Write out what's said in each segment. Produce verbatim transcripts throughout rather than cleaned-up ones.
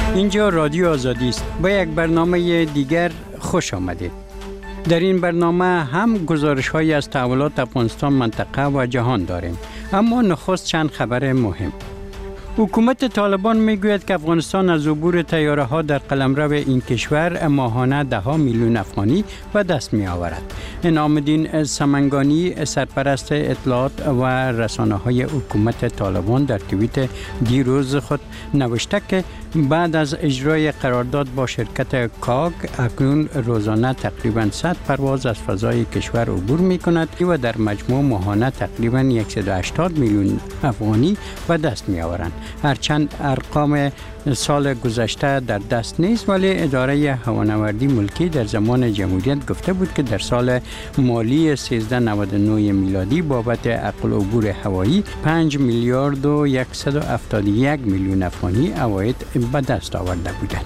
اینجا رادیو آزادی است. با یک برنامه دیگر خوش آمدید. در این برنامه هم گزارش‌هایی از تحولات افغانستان، منطقه و جهان داریم. اما نخست چند خبر مهم. حکومت طالبان میگوید که افغانستان از عبور طیاره ها در قلمرو این کشور ماهانه ده ها میلیون افغانی به دست می آورد. انعام الدین سمنگانی، سرپرست اطلاعات و رسانه های حکومت طالبان، در توییت دیروز خود نوشته که بعد از اجرای قرارداد با شرکت کاگ اکنون روزانه تقریباً صد پرواز از فضای کشور عبور می کند و در مجموع ماهانه تقریباً صد و هشتاد میلیون افغانی به دست می آورند. هرچند ارقام سال گذشته در دست نیست، ولی اداره هوانوردی ملکی در زمان جمهوریت گفته بود که در سال مالی سیزده نود و نه میلادی بابت عقل عبور هوایی پنج میلیارد و صد و هفتاد و یک میلیون افغانی عواید به دست آورده بودند.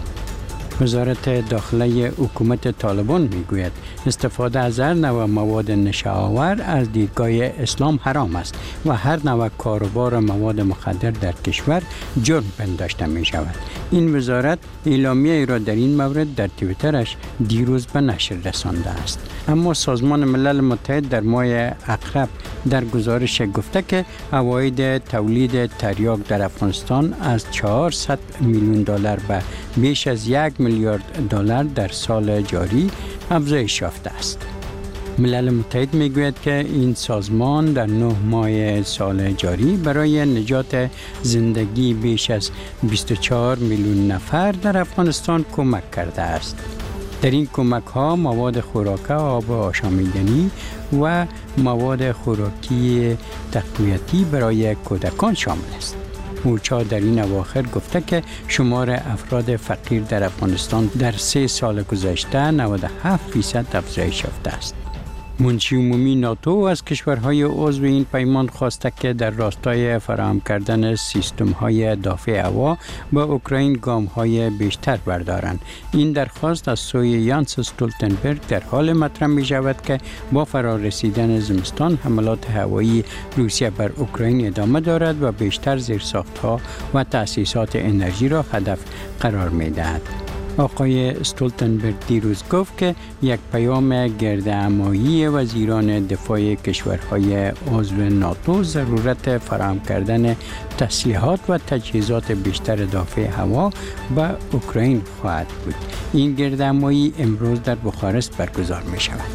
وزارت داخله حکومت طالبان میگوید استفاده از هر نوع مواد نشه‌آور از دیدگاه اسلام حرام است و هر نوع کاروبار مواد مخدر در کشور جرم پنداشته می شود. این وزارت اعلامیه را در این مورد در توییترش دیروز به نشر رسانده است. اما سازمان ملل متحد در ماه اقرب در گزارش گفته که عواید تولید تریاک در افغانستان از چهارصد میلیون دلار به بیش از یک میلیارد دلار در سال جاری افزایش یافته است. ملل متحد میگوید که این سازمان در نه ماه سال جاری برای نجات زندگی بیش از بیست و چهار میلیون نفر در افغانستان کمک کرده است. در این کمک ها مواد خوراکی، آب آشامیدنی و مواد خوراکی تقویتی برای کودکان شامل است. اوچا در این اواخر گفته که شمار افراد فقیر در افغانستان در سه سال گذشته نود و هفت فیصد افزایش یافته است. منشی عمومی ناتو از کشورهای عضو این پیمان خواسته که در راستای فراهم کردن سیستم‌های دافع هوا به اوکراین گام‌های بیشتر بردارند. این درخواست از سوی یانس استولتنبرگ در حال مطرح می‌شود که با فرارسیدن زمستان حملات هوایی روسیه بر اوکراین ادامه دارد و بیشتر زیرساخت‌ها و تأسیسات انرژی را هدف قرار می‌دهد. آقای استولتنبرگ دیروز گفت که یک پیام گردهمایی وزیران دفاع کشورهای عضو ناتو ضرورت فراهم کردن تسلیحات و تجهیزات بیشتر دافع هوا به اوکراین خواهد بود. این گردهمایی امروز در بخارست برگزار می شود.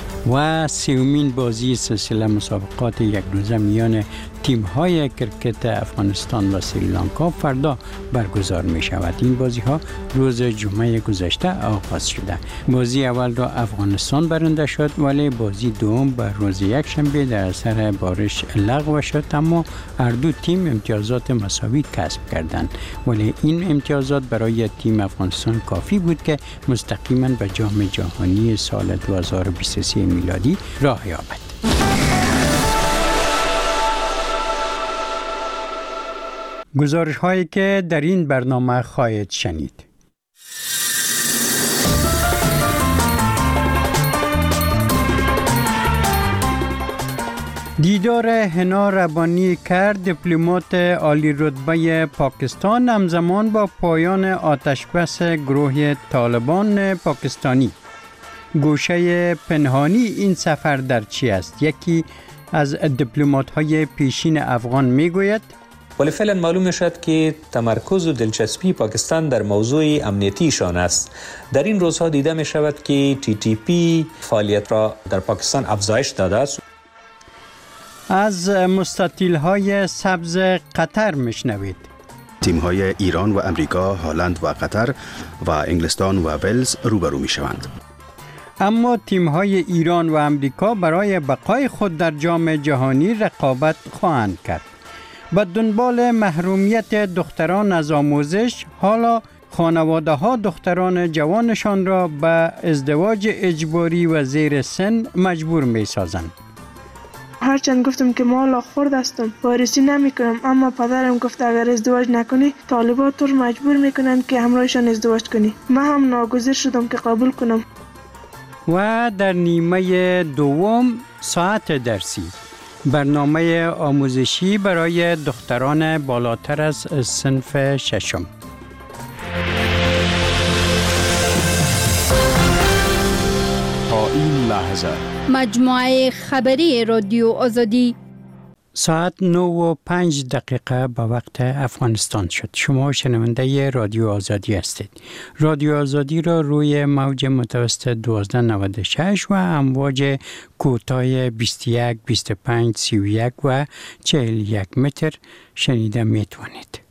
و سومین بازی سلسله مسابقات یک روزه میان تیم‌های کرکت افغانستان و سریلانکا فردا برگزار می شود. این بازی ها روز جمعه گذشته آغاز شده. بازی اول را افغانستان برنده شد، ولی بازی دوم بر روز یک شنبه در اثر بارش لغو شد، اما هر دو تیم امتیازات مساوی کسب کردند. ولی این امتیازات برای تیم افغانستان کافی بود که مستقیما به جام جهانی سال دو هزار و بیست و سه میلادی راه یابد. گزارش هایی که در این برنامه خواهید شنید. دیدار حنا ربانی کرد، دیپلمات عالی رتبه پاکستان، همزمان با پایان آتشبس گروه طالبان پاکستانی. گوشه پنهانی این سفر در چی است؟ یکی از دیپلمات های پیشین افغان میگوید ولی فعلا معلوم شد که تمرکز و دلچسپی پاکستان در موضوع امنیتیشان است. در این روزها دیده می شود که تی تی پی فعالیت را در پاکستان افزایش داده است. از مستطیل های سبز قطر میشنوید. تیم های ایران و امریکا، هلند و قطر و انگلستان و ولز روبرو می شوند. اما تیم‌های ایران و امریکا برای بقای خود در جام جهانی رقابت خواهند کرد. به دنبال محرومیت دختران از آموزش، حالا خانواده‌ها دختران جوانشان را به ازدواج اجباری و زیر سن مجبور می‌سازند. هرچند گفتم که مالا خورد هستم، وارسی نمی کنم، اما پدرم گفت اگر ازدواج نکنی طالبات تو مجبور میکنند که همراهشان ازدواج کنی. من هم ناگزیر شدم که قبول کنم. و در نیمه دوم ساعت درسی، برنامه آموزشی برای دختران بالاتر از صنف ششم. هزار. مجموعه خبری رادیو آزادی. ساعت نه و پنج دقیقه به وقت افغانستان شد. شما شنونده رادیو آزادی هستید. رادیو آزادی را روی موج متوسط دوازده نود و شش و امواج کوتاه بیست و یک، بیست و پنج، سی و یک و چهل و یک متر شنیده می توانید.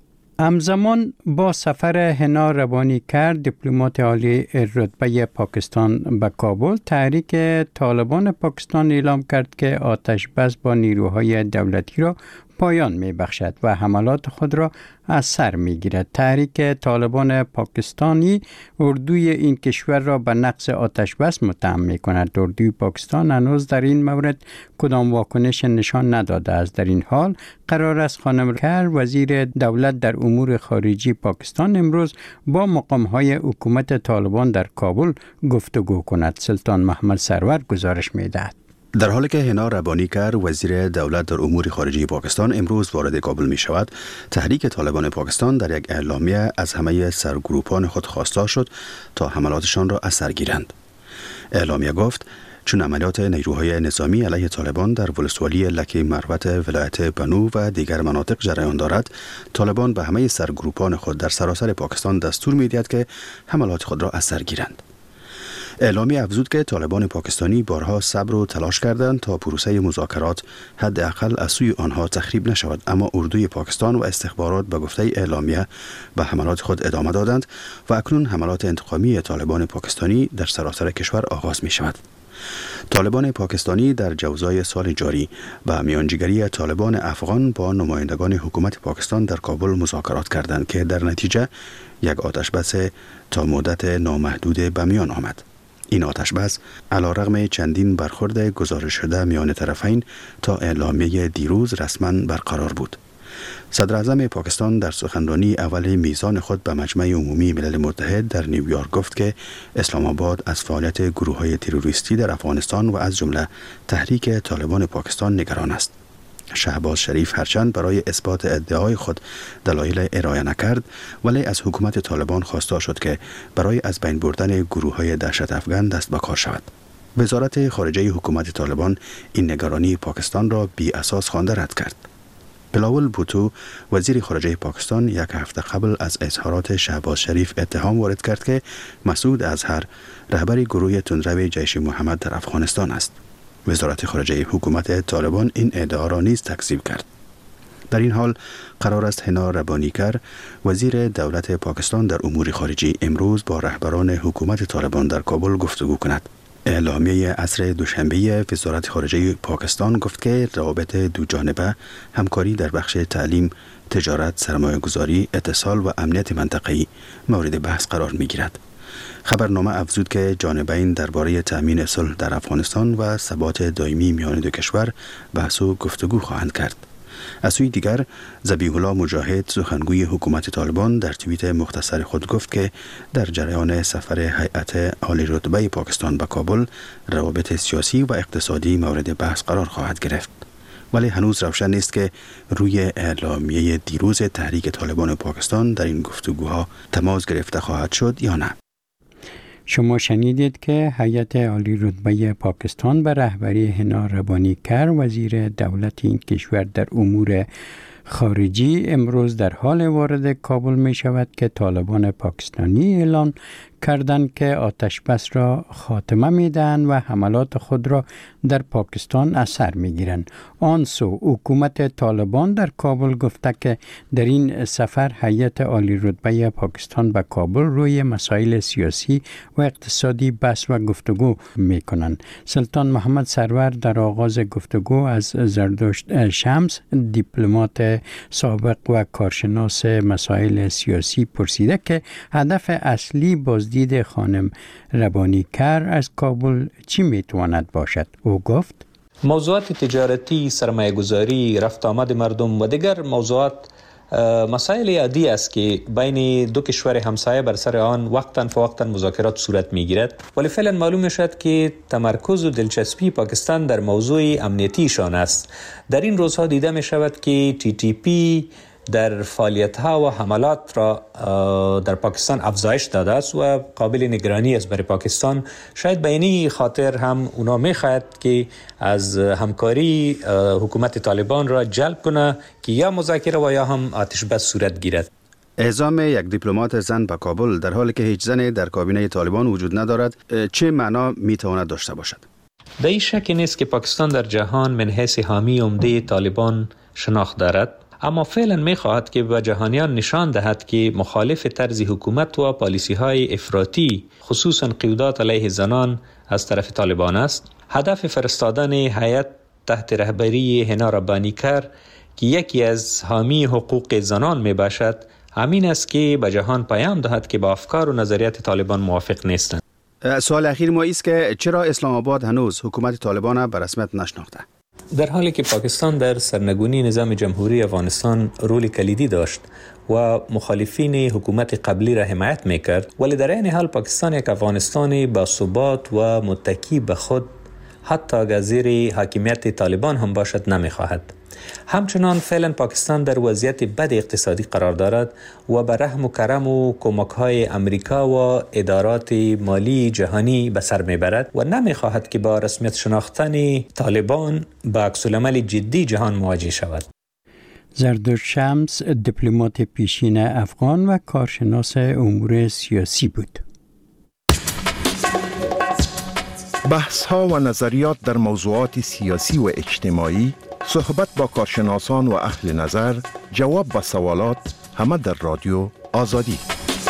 همزمان با سفر حنا ربانیکر دیپلمات عالی رتبه پاکستان به کابل، تحریک طالبان پاکستان اعلام کرد که آتش بس با نیروهای دولتی را پایان می بخشد و حملات خود را از سر می گیرد. تحریک طالبان پاکستانی اردوی این کشور را به نقض آتش بس متهم می کند. اردوی پاکستان هنوز در این مورد کدام واکنش نشان نداده است. در این حال قرار است خانم کر وزیر دولت در امور خارجی پاکستان امروز با مقام‌های حکومت طالبان در کابل گفتگو کند. سلطان محمد سرور گزارش می دهد. در حالی که حنا ربانیکر وزیر دولت در امور خارجی پاکستان امروز وارد کابل می شود، تحریک طالبان پاکستان در یک اعلامیه از همه سرگروپان خود خواسته شد تا حملاتشان را از سر گیرند. اعلامیه گفت چون عملیات نیروهای نظامی علیه طالبان در ولسوالی لکی مروت ولایت بنو و دیگر مناطق جریان دارد، طالبان به همه سرگروپان خود در سراسر پاکستان دستور می دهد که حملات خود را از سر گیرند. اعلامیه افزود که طالبان پاکستانی بارها صبر و تلاش کردند تا پروسه مذاکرات حداقل از سوی آنها تخریب نشود، اما اردوی پاکستان و استخبارات به گفته اعلامیه به حملات خود ادامه دادند و اکنون حملات انتقامی طالبان پاکستانی در سراسر کشور آغاز می شود. طالبان پاکستانی در جوزای سال جاری به میانجیگری طالبان افغان با نمایندگان حکومت پاکستان در کابل مذاکرات کردند که در نتیجه یک آتش بس تا مدت نامحدود به میان آمد. این آتش بس علیرغم چندین برخورد گزارش شده میان طرفین تا اعلامیه دیروز رسما برقرار بود. صدر اعظم پاکستان در سخنرانی اول میزان خود به مجمع عمومی ملل متحد در نیویورک گفت که اسلام آباد از فعالیت گروه‌های تروریستی در افغانستان و از جمله تحریک طالبان پاکستان نگران است. شهباز شریف هرچند برای اثبات ادعای خود دلایل ارائه نکرد، ولی از حکومت طالبان خواسته شد که برای از بین بردن گروه‌های دهشت افغان دست به کار شود. وزارت خارجه حکومت طالبان این نگرانی پاکستان را بی اساس خوانده رد کرد. بلاول بوتو وزیر خارجه پاکستان یک هفته قبل از اظهارات شهباز شریف اتهام وارد کرد که مسعود اظهر رهبر گروه تندرو جیش محمد در افغانستان است. وزارت خارجه حکومت طالبان این ادعا را نیز تکذیب کرد. در این حال قرار است حنا ربانیکر وزیر دولت پاکستان در امور خارجی امروز با رهبران حکومت طالبان در کابل گفتگو کند. اعلامیه عصر دوشنبه وزارت خارجه پاکستان گفت که روابط دو جانبه همکاری در بخش تعلیم، تجارت، سرمایه‌گذاری، اتصال و امنیت منطقه‌ای مورد بحث قرار می‌گیرد. خبرنامه افزود که جانبین درباره تأمین صلح در افغانستان و ثبات دائمی میان دو کشور بحث و گفتگو خواهند کرد. از سوی دیگر ذبیح الله مجاهد سخنگوی حکومت طالبان در توییت مختصر خود گفت که در جریان سفر هیئت عالی رتبه پاکستان به کابل روابط سیاسی و اقتصادی مورد بحث قرار خواهد گرفت، ولی هنوز روشن نیست که روی اعلامیه دیروز تحریک طالبان پاکستان در این گفتگوها تماس گرفته خواهد شد یا نه. شما شنیدید که هیئت عالی رتبه پاکستان به رهبری حنا ربانیکر وزیر دولت این کشور در امور خارجی امروز در حال وارد کابل می شود که طالبان پاکستانی اعلان کردند که آتش بس را خاتمه می دهند و حملات خود را در پاکستان از سر می گیرند. آن سو حکومت طالبان در کابل گفته که در این سفر هیئت عالی رتبه پاکستان به کابل روی مسائل سیاسی و اقتصادی بحث و گفتگو می کنند. سلطان محمد سرور در آغاز گفتگو از زردشت شمس دیپلمات سابق و کارشناس مسائل سیاسی پرسیده که هدف اصلی بازدید خانم ربانیکر از کابل چی میتواند باشد؟ او گفت موضوعات تجارتی، سرمایه‌گذاری، رفت آمد مردم و دیگر موضوعات مسائل عادی است که بین دو کشور همسایه بر سر آن وقتاً فوقتاً مذاکرات صورت میگیرد، ولی فعلا معلوم میشد که تمرکز و دلچسپی پاکستان در موضوع امنیتیشان است. در این روزها دیده می شود که تی تی پی در فعالیت‌ها و حملات را در پاکستان افزایش داده است و قابل نگرانی است برای پاکستان. شاید به این خاطر هم اونا می‌خواهد که از همکاری حکومت طالبان را جلب کنه که یا مذاکره و یا هم آتش بس صورت گیرد. اعزام یک دیپلمات زن به کابل در حالی که هیچ زنی در کابینه طالبان وجود ندارد چه معنا میتواند داشته باشد؟ در این شک نیست که پاکستان در جهان من حیث حامی عمده طالبان شناخت دارد، اما فعلا میخواهد که به جهانیان نشان دهد که مخالف طرز حکومت و پالیسی های افراطی خصوصا قیودات علیه زنان از طرف طالبان است. هدف فرستادن هیئت تحت رهبری هنا ربانیکر که یکی از حامی حقوق زنان می باشد همین است که به جهان پیام دهد که با افکار و نظریات طالبان موافق نیستند. سوال اخیر ما است که چرا اسلام آباد هنوز حکومت طالبان به رسمیت نشناخته؟ در حالی که پاکستان در سرنگونی نظام جمهوری افغانستان رول کلیدی داشت و مخالفین حکومت قبلی را حمایت میکرد، ولی در این حال پاکستان یک افغانستان با ثبات و متکی به خود حتی اگر زیر حاکمیت طالبان هم باشد نمیخواهد. همچنان فعلا پاکستان در وضعیت بد اقتصادی قرار دارد و به رحم و کرم و کمک‌های امریکا و ادارات مالی جهانی به سر میبرد و نمیخواهد که با رسمیت شناختن طالبان با عکس‌العمل جدی جهان مواجه شود. زردوش شمس دیپلمات پیشین افغان و کارشناس امور سیاسی بود. بحث‌ها و نظریات در موضوعات سیاسی و اجتماعی، صحبت با کارشناسان و اهل نظر، جواب به سوالات، همه در رادیو آزادی.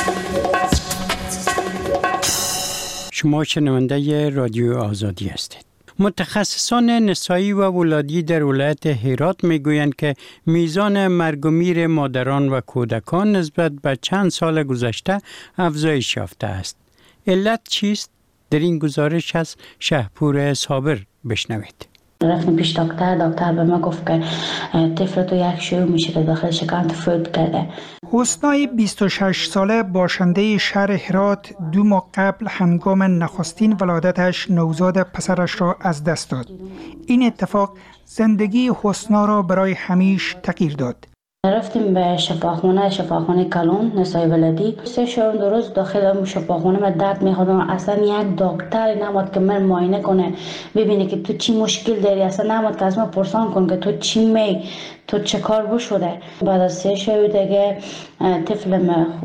شما شنونده رادیو آزادی هستید. متخصصان نسایی و ولادی در ولایت هرات میگویند که میزان مرگ و میر مادران و کودکان نسبت به چند سال گذشته افزایش یافته است. علت چیست؟ در این گزارش از شهپور صابر بشنوید. رفتیم پیش دکتر، دکتر به ما گفت که طفل تو یک شیوع میشه داخل شکم فوت کرده. حسنای بیست و شش ساله باشنده شهر هرات دو ماه قبل هنگام نخستین ولادتش نوزاد پسرش را از دست داد. این اتفاق زندگی حسنا را برای همیشه تغییر داد. رفتیم به شفاخانه شفاخانه کلون نسای ولادی. سه شب دو روز داخل شفاخانه من درد می‌خوردم. اصلا یک دکتر نمیاد که من معاینه کنه ببینه که تو چی مشکل داری. اصلا نمیاد که از من پرسان کن که تو چی می تو چه کار بشوده. بعد از سه شب دیگه طفل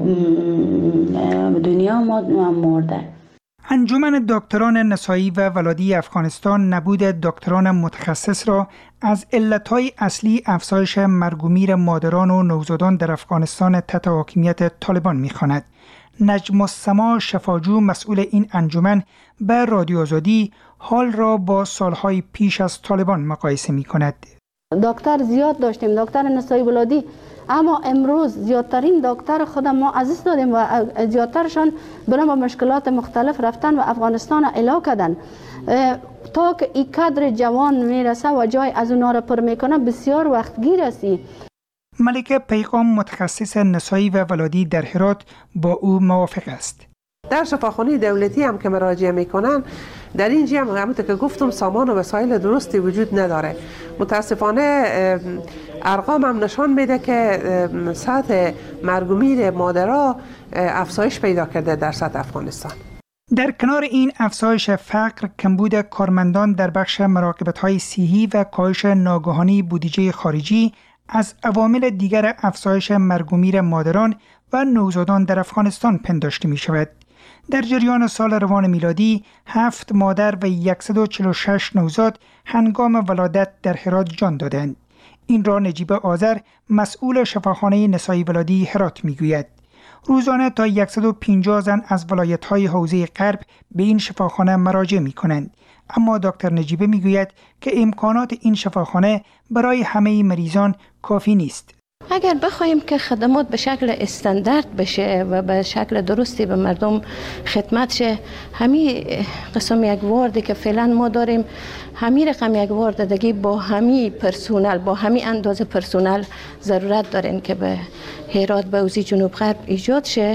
دنیا مرده. انجمن دکتران نسایی و ولادی افغانستان نبود دکتران متخصص را از علتهای اصلی افزایش مرگ و میر مادران و نوزادان در افغانستان تحت حاکمیت طالبان می‌خواند. نجم السما شفاجو مسئول این انجمن به رادیو آزادی حال را با سالهای پیش از طالبان مقایسه می‌کند. دکتر زیاد داشتیم، دکتر نسایی ولادی، اما امروز زیادترین دکتر خود ما عزیز دادیم و زیادترشان برای با مشکلات مختلف رفتن و افغانستان علاج کردن. تا که این کادر جوان میرسه و جای از اونا را پر میکنه بسیار وقت گیر است. ملکه پیغام متخصص نسایی و ولادی در هرات با او موافق است. در شفاخانه دولتی هم که مراجعه میکنن در اینجا هم همونطور که گفتم سامان و وسایل درستی وجود نداره. متاسفانه ارقام هم نشان میده که سطح مرگ و میر مادرها افزایش پیدا کرده در سطح افغانستان. در کنار این افزایش فقر، کمبود کارمندان در بخش مراقبت‌های صحی و کاهش ناگهانی بودجه خارجی از عوامل دیگر افزایش مرگ و میر مادران و نوزادان در افغانستان پنداشته می شود. در جریان سال روان میلادی هفت مادر و صد و چهل و شش نوزاد هنگام ولادت در هرات جان دادند. این را نجیب آذر مسئول شفاخانه نسایی ولادی هرات میگوید. روزانه تا صد و پنجاه زن از ولایت‌های حوزه غرب به این شفاخانه مراجعه می‌کنند. اما دکتر نجیبه میگوید که امکانات این شفاخانه برای همه مریضان کافی نیست. اگر بخوایم که خدمات به شکل استاندارد بشه و به شکل درستی به مردم خدمت شه، همین قسم یک واردی که فعلا ما داریم، همین رقم یک وارد دیگه با همین پرسونل، با همین اندازه پرسونل ضرورت دارین که به هرات به اوزی جنوب غرب ایجاد شه.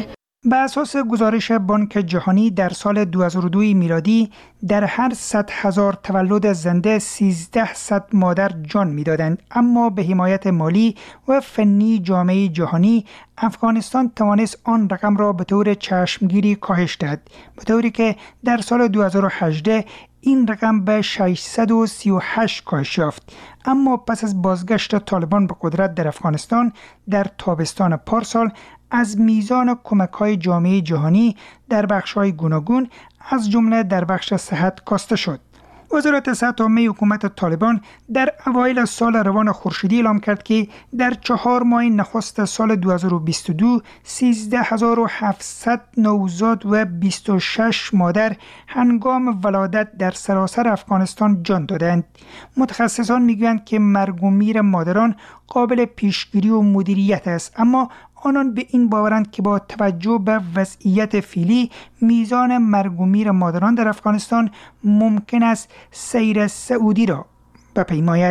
به اساس گزارش بانک جهانی در سال دو هزار و دو میلادی در هر صد هزار تولد زنده سیزده صد مادر جان میدادند، اما به حمایت مالی و فنی جامعه جهانی افغانستان توانست آن رقم را به طور چشمگیری کاهش دهد، به طوری که در سال دو هزار و هجده این رقم به ششصد و سی و هشت کاهش یافت. اما پس از بازگشت طالبان به قدرت در افغانستان در تابستان پارسال از میزان کمک‌های جامعه جهانی در بخش‌های گوناگون از جمله در بخش صحت کاسته شد. وزارت صحت عامه حکومت طالبان در اوایل سال روان خورشیدی اعلام کرد که در چهار ماه نخست سال دو هزار و بیست و دو سیزده هزار و هفتصد نوزاد و بیست و شش مادر هنگام ولادت در سراسر افغانستان جان دادند. متخصصان میگویند که مرگ و میر مادران قابل پیشگیری و مدیریت است، اما آنان به این باورند که با توجه به وضعیت فعلی میزان مرگ و میر مادران در افغانستان ممکن است سیر سعودی را بپیماید.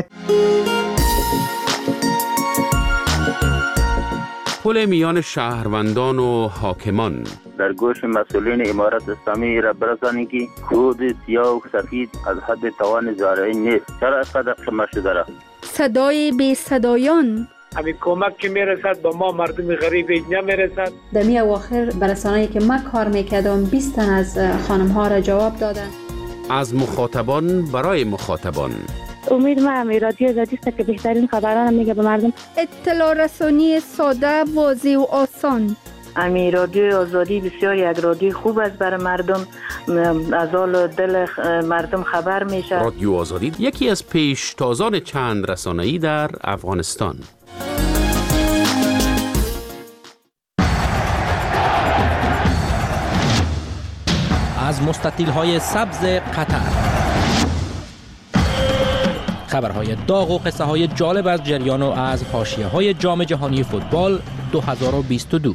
پل میان شهروندان و حاکمان در گوش مسئولین امارت اسلامی را برسانید که خود سیاه و سفید از حد توان زارعی نیست. چرا اینقدر قیمت شده را؟ صدای بی صدایان همین کمک که میرسد با ما مردم غریب نمیرسد. در می اواخر برسانه‌ای که من کار میکردم بیست تن از خانم ها را جواب دادن. از مخاطبان برای مخاطبان. امید ما هم رادیو آزادی است که بهترین خبران میگه به مردم. اطلاع رسانی ساده، واضح و آسان. امی رادیو آزادی بسیار یک رادیو خوب است برای مردم، از حال دل مردم خبر میشه. رادیو آزادی یکی از پیشتازان چند رسانه‌ای در افغانستان. از مستطیل‌های سبز قطر، خبرهای داغ و قصه‌های جالب از جریان و از حاشیه‌های جام جهانی فوتبال دو هزار و بیست و دو.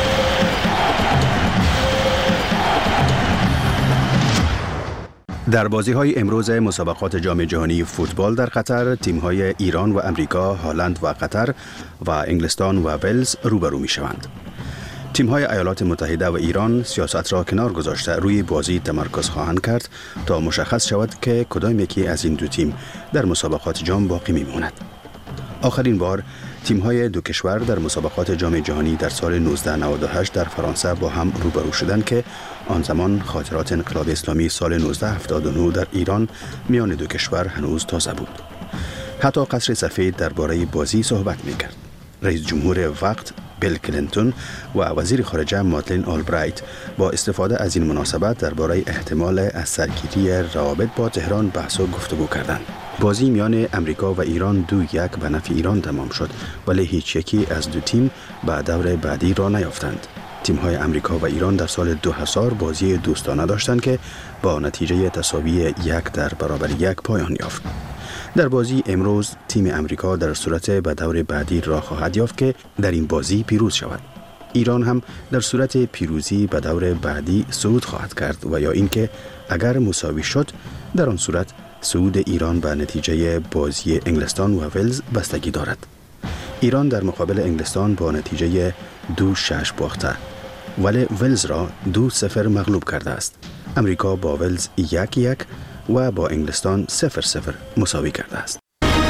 در بازی‌های امروز مسابقات جام جهانی فوتبال در قطر، تیم‌های ایران و امریکا، هلند و قطر و انگلستان و ولز روبرو می‌شوند. تیم‌های ایالات متحده و ایران سیاست را کنار گذاشته روی بازی تمرکز خواهند کرد تا مشخص شود که کدام یکی از این دو تیم در مسابقات جام باقی می‌ماند. آخرین بار تیم‌های دو کشور در مسابقات جام جهانی در سال نوزده نود و هشت در فرانسه با هم روبرو شدند که آن زمان خاطرات انقلاب اسلامی سال نوزده هفتاد و نه در ایران میان دو کشور هنوز تازه بود. حتی قصر سفید درباره بازی صحبت می‌کرد. رئیس جمهور وقت بیل کلینتون و وزیر خارجه مادلین آلبرایت با استفاده از این مناسبت درباره احتمال از سرگیری روابط با تهران بحث و گفتگو کردند. بازی میان امریکا و ایران دو یک به نفع ایران تمام شد، ولی هیچ یکی از دو تیم به دور بعدی را نیافتند. تیم‌های امریکا و ایران در سال دو هزار بازی دوستانه داشتند که با نتیجه تساوی یک در برابر یک پایان یافت. در بازی امروز تیم امریکا در صورت به دور بعدی را خواهد یافت که در این بازی پیروز شود. ایران هم در صورت پیروزی به دور بعدی صعود خواهد کرد و یا اینکه اگر مساوی شد در آن صورت صعود ایران به نتیجه بازی انگلستان و ولز بستگی دارد. ایران در مقابل انگلستان با نتیجه دو شش باخته، ولی ولز را دو صفر مغلوب کرده است. امریکا با ولز یک یک و با انگلستان صفر صفر مساوی کرده است.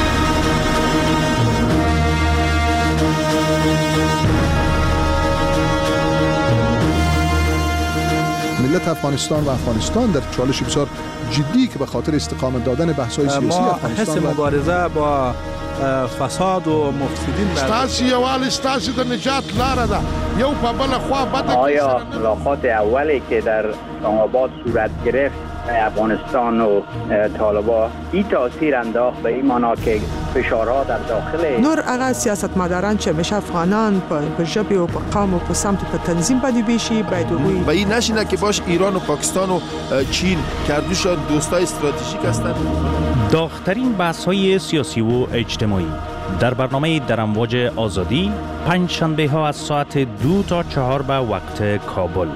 ملت افغانستان و افغانستان در چالش بسیار جدی که به خاطر استقامت دادن بحث‌های سیاسی افغانستان ما حس مبارزه با فساد و مفسدین ستاسي یوال ستاسي د نجات لاره ده یو په بل خوا بده. آیا ملاقات اولی که در اسلام آباد صورت گرفت افغانستان و طالبان این تاثیر انداخت به این معنا که فشارها در داخل نور هغه سیاستمداران چې همیشه افغانان په ژبه او په قوم او په سمت په تنظیم باندې بشي باید وي و این نشینه که باش ایران و پاکستان و چین کردوشان دوستای استراتژیک هستند. داغ‌ترین بحث‌های سیاسی و اجتماعی در برنامه در امواج آزادی پنج شنبه ها از ساعت دو تا چهار به وقت کابل.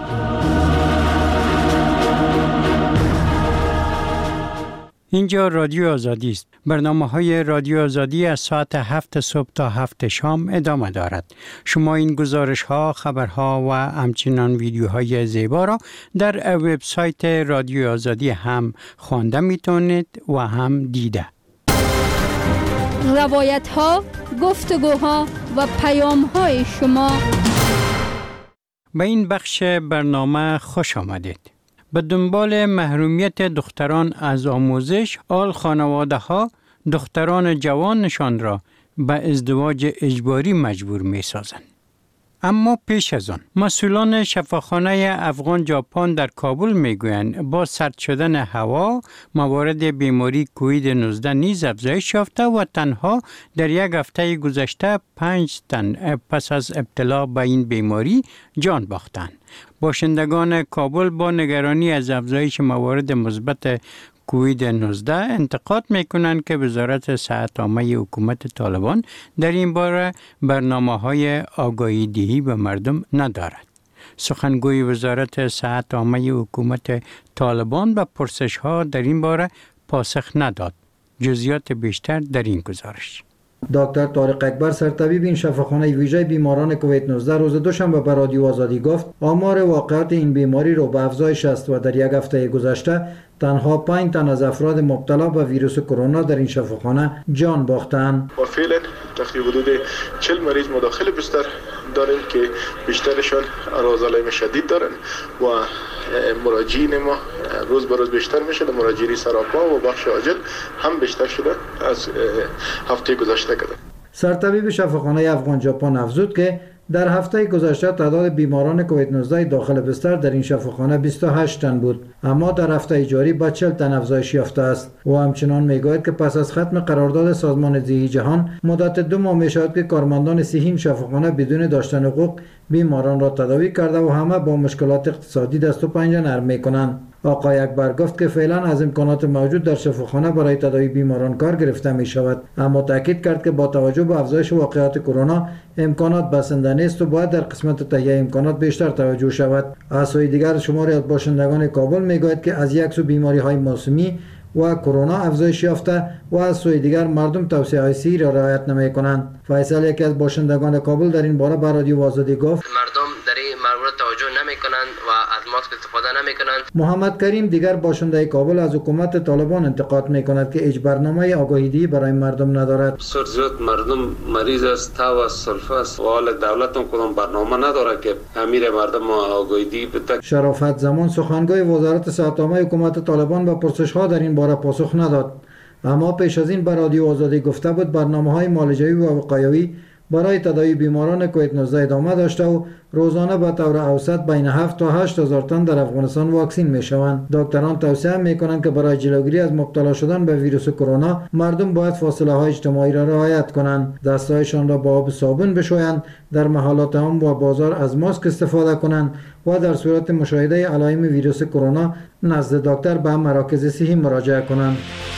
اینجا رادیو آزادی است. برنامه های رادیو آزادی از ساعت هفت صبح تا هفت شام ادامه دارد. شما این گزارش ها، خبرها و همچنان ویدیوهای زیبا را در وبسایت رادیو آزادی هم خوانده میتونید و هم دیده. روایت ها، گفتگوها و پیام های شما. به این بخش برنامه خوش آمدید. به دنبال محرومیت دختران از آموزش، آل خانواده ها دختران جوانشان را به ازدواج اجباری مجبور می سازند. اما پیش از آن مسئولان شفاخانه افغان ژاپن در کابل می گویند با سرد شدن هوا موارد بیماری کووید نوزده نیز افزایش یافته و تنها در یک هفته گذشته پنج تن پس از ابتلا به این بیماری جان باختند. باشندگان کابل با نگرانی از افزایش موارد مثبت کووید نوزده انتقاد میکنند که وزارت صحت عامه حکومت طالبان در این باره برنامه‌های آگاهی دهی به مردم ندارد. سخنگوی وزارت صحت عامه حکومت طالبان به پرسش‌ها در این باره پاسخ نداد. جزئیات بیشتر در این گزارش. دکتر طارق اکبر سرطبیب این شفاخانه ویژه بیماران کووید نوزده روز دوشنبه به رادیو آزادی گفت آمار واقعات این بیماری رو به افزایش است و در یک هفته گذشته تنها پنج تن از افراد مبتلا به ویروس کرونا در این شفاخانه جان باختند. و فعلا تقریبا حدود چهل مریض مداخل بستر داریم که بیشترشان آرزالای شدید دارن و مراجعین ما روز به روز بیشتر میشه. مراجعین سراپا و بخش عاجل هم بیشتر شده از هفته گذشته کرده. سرطبیب شفاخانه افغان ژاپن افزود که در هفته گذشته تعداد بیماران کووید نوزده داخل بستر در این شفاخانه بیست و هشت تن بود، اما در هفته جاری به چهل تن افزایش یافته است. و همچنان میگوید که پس از ختم قرارداد سازمان صحی جهان مدت دو ماه میشود که کارمندان صحی این شفاخانه بدون داشتن حقوق بیماران را تداوی کرده و همه با مشکلات اقتصادی دست و پنجه نرم میکنند. آقای اکبر گفت که فعلا از امکانات موجود در شفاخانه برای تداوی بیماران کار گرفته می شود، اما تاکید کرد که با توجه به افزایش واقعات کرونا امکانات بسنده نیست و باید در قسمت تهیه امکانات بیشتر توجه شود. از سوی دیگر شماری از باشندگان کابل میگوید که از یک سو بیماری های موسمی و کرونا افزایش یافته و از سوی دیگر مردم توصیه های صحی را رعایت نمی کنند. فیصل یکی از باشندگان کابل در این باره به رادیو آزادی گفت مردم در این مورد توجه نمی کنند و از ماسک استفاده نمی کنند. محمد کریم دیگر باشنده کابل از حکومت طالبان انتقاد می کند که هیچ برنامه آگاهی‌دهی برای مردم ندارد. بسیار زیاد مردم مریض است، تب است، سلفه است و حال دولت هم کدام برنامه نداره که امیر مردم آگاهی‌دهی بده. شرافت زمان سخنگوی وزارت صحت عامه حکومت طالبان به پرسش‌ها در این باره پاسخ نداد، اما پیش از این به رادیو آزادی گفته بود برنامه‌های معالجوی و وقایوی برای تداوی بیماران کووید نوزده ادامه داشته و روزانه به طور اوسط بین هفت تا هشت هزار تن در افغانستان واکسین میشوند. دکتران توصیه میکنند که برای جلوگیری از مبتلا شدن به ویروس کرونا مردم باید فاصله های اجتماعی را رعایت کنند، دستهایشان را با آب صابون بشویند، در محلات عام و بازار از ماسک استفاده کنند و در صورت مشاهده علائم ویروس کرونا نزد دکتر به مراکز صحی مراجعه کنند.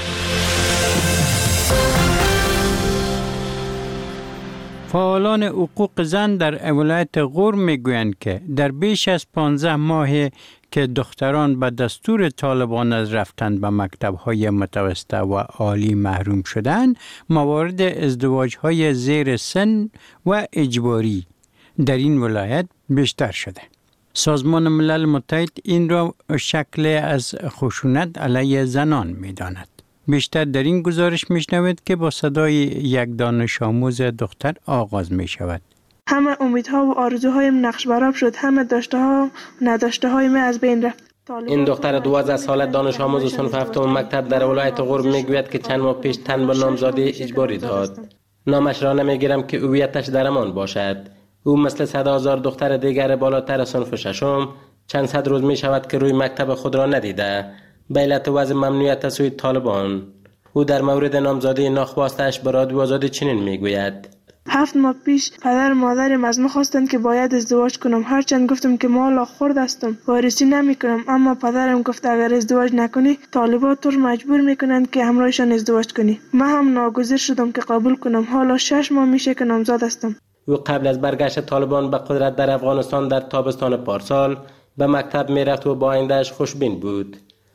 فعالان حقوق زن در ولایت غور میگویند که در بیش از پانزده ماه که دختران به دستور طالبان از رفتن به مکتب‌های متوسطه و عالی محروم شدند، موارد ازدواج‌های زیر سن و اجباری در این ولایت بیشتر شده. سازمان ملل متحد این را شکل از خشونت علیه زنان می‌داند. بیشتر در این گزارش میشنوید که با صدای یک دانش آموز دختر آغاز می شود. همه امیدها و آرزوهایم نقش برآب شد، همه داشته ها و نداشته هایم از بین رفت. این دختر دوازده ساله دانش آموز صنف هفتم مکتب در ولایت غور میگوید که چند ماه پیش تن به نامزادی اجباری داد. نامش را نمیگیرم که هویتش درمان باشد. او مثل صد هزار دختر دیگر بالاتر صنف ششم چند صد روز می شود که روی مکتب خود را ندیده به علت وضع ممنوعیت سوی طالبان. او در مورد نامزادی ناخواستش به رادیو آزادی چنین میگوید: هفت ماه پیش پدر و مادرم از من خواستند که باید ازدواج کنم. هرچند گفتم که مالا خورد هستم، وارثی نمی کنم، اما پدرم گفت اگر ازدواج نکنی طالبان تو مجبور میکنند که همراهشان ازدواج کنی. من هم ناگزیر شدم که قبول کنم. حالا شش ماه میشه که نامزاد هستم. او قبل از برگشت طالبان به قدرت در افغانستان در تابستان پارسال به مکتب میرفت و با آینده‌اش خوشبین بود.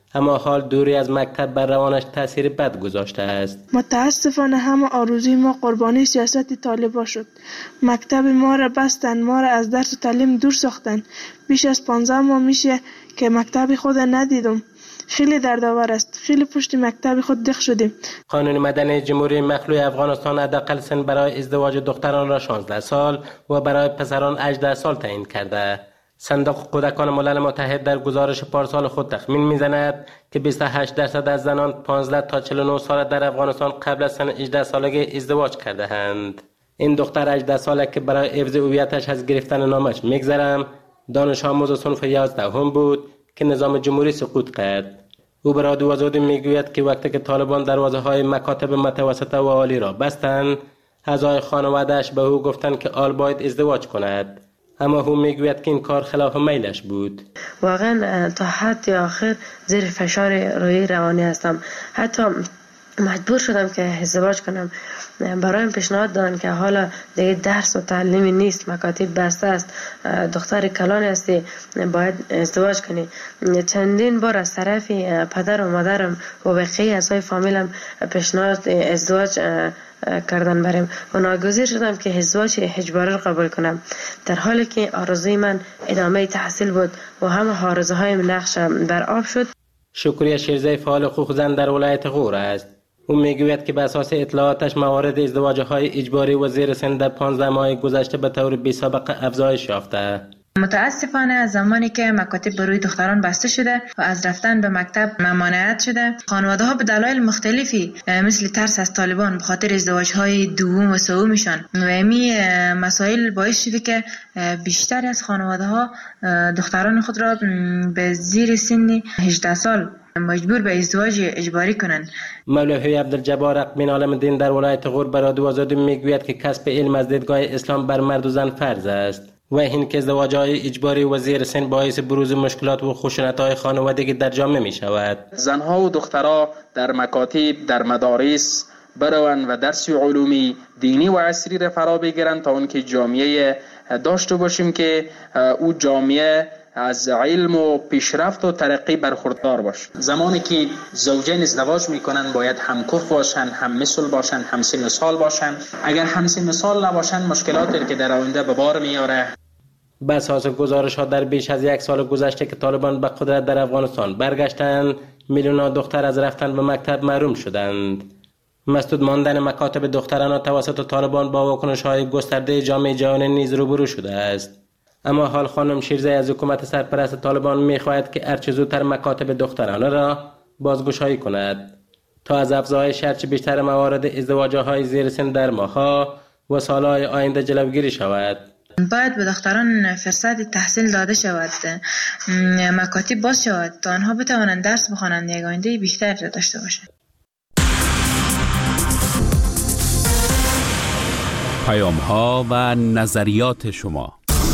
اما حال دوری از مکتب بر روانش تاثیر بد گذاشته است. متاسفانه همه آرزوی ما قربانی سیاست طالبان شد. مکتب ما را بستن، ما را از درس و تعلیم دور ساختن. بیش از پانزده ماه میشه که مکتب خود ندیدم. خیلی دردآور است. خیلی پشت مکتب خود دق شدیم. قانون مدنی جمهوری مخلوع افغانستان حداقل سن برای ازدواج دختران را شانزده سال و برای پسران هجده سال تعیین کرده. صندوق کودکان ملل متحد در گزارش پارسال خود تخمین میزند که بیست و هشت درصد از زنان پانزده تا چهل و نه سال در افغانستان قبل از سن هجده سالگی ازدواج کرده اند. این دختر هجده ساله که برای حفظ هویتش از گرفتن نامش میگذرم، دانش آموز صنف یازدهم بود که نظام جمهوری سقوط کرد. او به رادیو آزادی میگوید که وقتی که طالبان دروازه های مکاتب متوسطه و عالی را بستند، اعضای خانواده‌اش به او گفتند که آل باید ازدواج کند، اما او میگوید که این کار خلاف میلش بود. واقعا تا حد آخر زیر فشار روحی روانی هستم. حتی مجبور شدم که ازدواج کنم. برایم پیشنهاد دادن که حالا دیگه درس و تعلیمی نیست، مکاتب بسته است، دختر کلان هستی، باید ازدواج کنی. چندین بار از طرف پدر و مادرم و بقیه اعضای فامیلم پیشنهاد ازدواج کردن بریم و ناگزیر شدم که ازدواج اجباری رو قبول کنم، در حالی که آرزوی من ادامه تحصیل بود و همه آرزوهایم نقش بر آب شد. شکریه شیرزی فعال حقوق زن در ولایت غور است. او میگوید که به اساس اطلاعاتش موارد ازدواج‌های اجباری و زیر سن در پانزده ماه گذشته به طور بی‌سابقه افزایش یافته. متاسفانه از زمانی که مکاتب بروی دختران بسته شده و از رفتن به مکتب ممانعت شده، خانواده ها به دلایل مختلفی مثل ترس از طالبان به خاطر ازدواج های دوم و سومشان و امی مسائل باعث شده که بیشتر از خانواده ها دختران خود را به زیر سن هجده سال مجبور به ازدواج اجباری کنند. مولوی عبدالجبار اقمین عالم دین در ولایت غور به رادیو آزادی میگوید که کسب علم از دیدگاه اسلام بر مرد و زن فرض است و این که ازدواج‌های اجباری و زیر سن باعث بروز مشکلات و خشونت‌های خانوادگی در جامعه می‌شود. زنها و دخترها در مکاتب، در مدارس بروند و درس علومی دینی و عصری را فرا بگیرند تا اونکه جامعه داشته باشیم که او جامعه از علم و پیشرفت و ترقی برخوردار باشه. زمانی که زوجین ازدواج میکنن باید هم کف باشن، هم مثل باشن، هم سن سال باشن. اگر هم سن سال نباشن مشکلاتی که در آینده به بار میاره. بر اساس گزارش ها در بیش از یک سال گذشته که طالبان به قدرت در افغانستان برگشتند، میلیون‌ها دختر از رفتن به مکتب محروم شدند. مسدود ماندن مکاتب دختران توسط طالبان با واکنش‌های گسترده جامعه جهانی نیز روبرو شده است. اما حال خانم شیرزی از حکومت سرپرست طالبان می‌خواهد که هرچه زودتر مکاتب دخترانه را بازگشایی کند تا از افزایش هرچه بیشتر موارد ازدواج‌های زیر سن در ماه‌ها و سال‌های آینده جلوگیری شود. باید به دختران فرصت تحصیل داده شود، مکاتب باز شود تا آنها بتوانند درس بخوانند، یک آینده بیشتر داشته باشند. پیام‌ها و نظریات شما.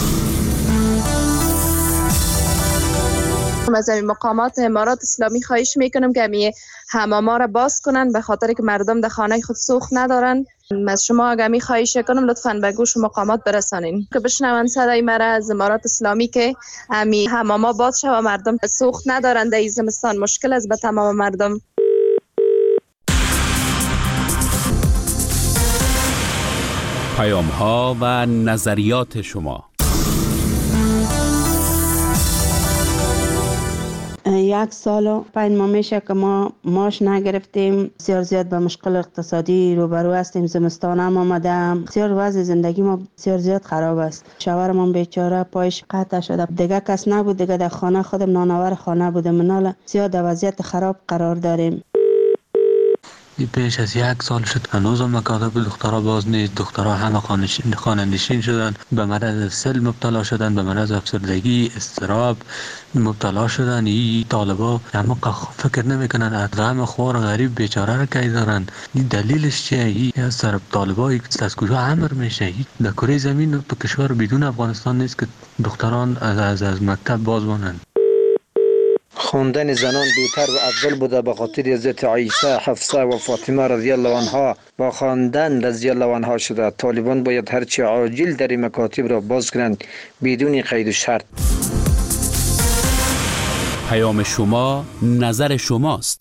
از این مقامات امارات اسلامی خواهش میکنم که همی حماما را باز کنن، به خاطر که مردم در خانه خود سوخت ندارن. از شما همی خواهش کنم لطفاً به گوش مقامات برسانین که بشنون صدای مرا از امارات اسلامی که همی حماما باز شود و مردم سوخت ندارن. در این زمستان مشکل است به تمام مردم. پیام‌ها و نظریات شما. یک سال و پنج ماه میشه که ما ماش نگرفتیم. بسیار زیاد به مشکل اقتصادی روبرو هستیم. زمستان هم آمده، بسیار وضع زندگی ما بسیار زیاد خراب است. شوهرم بیچاره پایش قطع شده، دیگه کس نبود، دیگه در خانه خودم نانآور خانه بودم. منال زیاد در وضعیت خراب قرار داریم. پیش از یک سال شد هنوز هم مکاتب دخترها باز نیست. دخترها همه خانه نشین شدن، به مرض سل مبتلا شدن، به مرض افسردگی، اضطراب مبتلا شدن. این طالبا همه فکر نمیکنن از غم خوار غریب بیچاره را کی دارن. این دلیلش چیه؟ این از سر طالبای از کجا امر میشه؟ در کره زمین تو کشور بدون افغانستان نیست که دختران از از, از مکتب باز مانند. خواندن زنان بهتر و افضل بوده به خاطر حضرت عایشه، حفصه و فاطمه رضی الله عنها با خواندن رضی الله عنها شده. طالبان باید هرچی عاجل در این مکاتب را باز کنند بدون قید و شرط. پیام شما نظر شماست.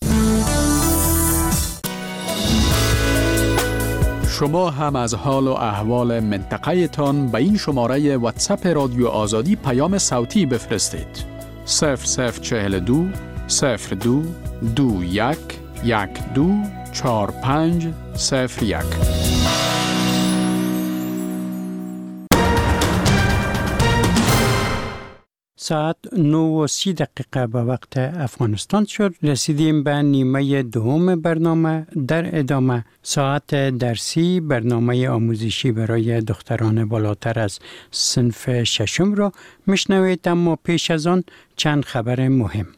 شما هم از حال و احوال منطقه تان به این شماره واتساپ رادیو آزادی پیام صوتی بفرستید. صفر صفر چهل دو صفر دو دو یک یک دو چهار پنج صفر یک. ساعت نه و سی دقیقه به وقت افغانستان شد. رسیدیم به نیمه دوم برنامه. در ادامه ساعت درسی برنامه آموزشی برای دختران بالاتر از صنف ششم را میشنوید، اما پیش از آن چند خبر مهم.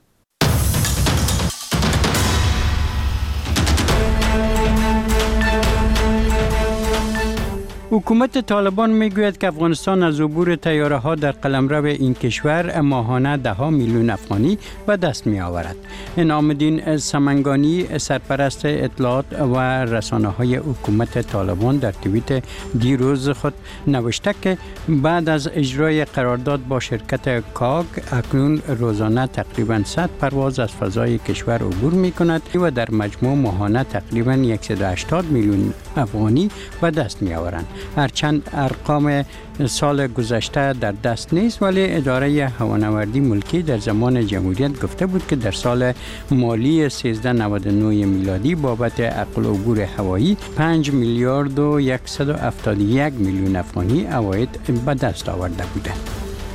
حکومت طالبان میگوید که افغانستان از عبور طیاره ها در قلمرو این کشور ماهانه ده ها میلیون افغانی به دست می آورد. انعام الدین سمنگانی سرپرست اطلاعات و رسانه های حکومت طالبان در توییت دیروز خود نوشته که بعد از اجرای قرارداد با شرکت کاگ اکنون روزانه تقریبا صد پرواز از فضای کشور عبور می کند و در مجموع ماهانه تقریبا صد و هشتاد میلیون افغانی به دست می آورند. هرچند ارقام سال گذشته در دست نیست، ولی اداره هوانوردی ملکی در زمان جمهوریت گفته بود که در سال مالی سیزده نود و نه میلادی بابت عقل عبور هوایی پنج میلیارد و صد و هفتاد و یک میلیون افغانی عواید به دست آورده بودند.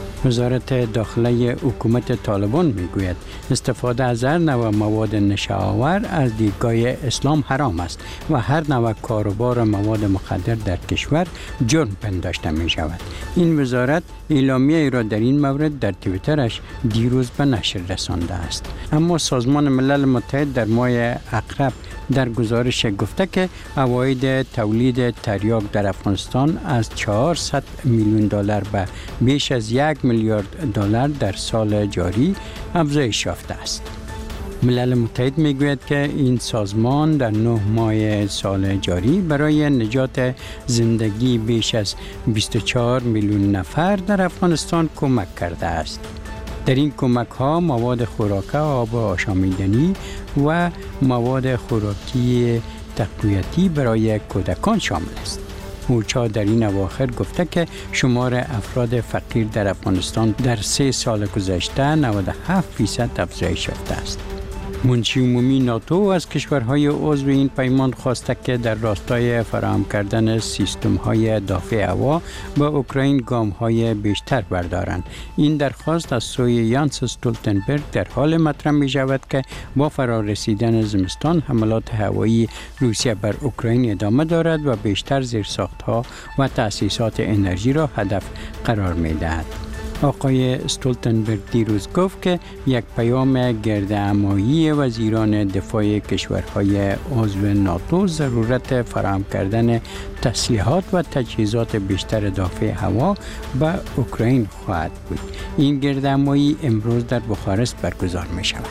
وزارت داخله حکومت طالبان میگوید استفاده از هر نوع مواد نشه‌آور از دیدگاه اسلام حرام است و هر نوع کاروبار مواد مخدر در کشور جرم پنداشته می شود. این وزارت اعلامیه ای را در این مورد در توییترش دیروز به نشر رسانده است. اما سازمان ملل متحد در ماه اقرب در گزارش گفته که عواید تولید تریاک در افغانستان از چهارصد میلیون دلار به بیش از یک میلیارد دلار در سال جاری افزایش یافته است. ملل متحد میگوید که این سازمان در نه ماه سال جاری برای نجات زندگی بیش از بیست و چهار میلیون نفر در افغانستان کمک کرده است. در این کمک ها مواد خوراکه، آب آشامیدنی و مواد خوراکی تقویتی برای کودکان شامل است. اوچا در این اواخر گفته که شمار افراد فقیر در افغانستان در سه سال گذشته نود و هفت فیصد افزایش یافته است. منشی عمومی ناتو از کشورهای عضو این پیمان خواسته که در راستای فراهم کردن سیستم‌های دافع هوا به اوکراین گام‌های بیشتر بردارند. این درخواست از سوی یانس استولتنبرگ در حال مطرح می‌شود که با فرارسیدن زمستان حملات هوایی روسیه بر اوکراین ادامه دارد و بیشتر زیرساخت‌ها و تأسیسات انرژی را هدف قرار می‌دهد. آقای استولتنبرگ دیروز گفت که یک پیام گردهمایی وزیران دفاع کشورهای عضو ناتو ضرورت فراهم کردن تسلیحات و تجهیزات بیشتر دافع هوا به اوکراین خواهد بود. این گردهمایی امروز در بخارست برگزار می شود.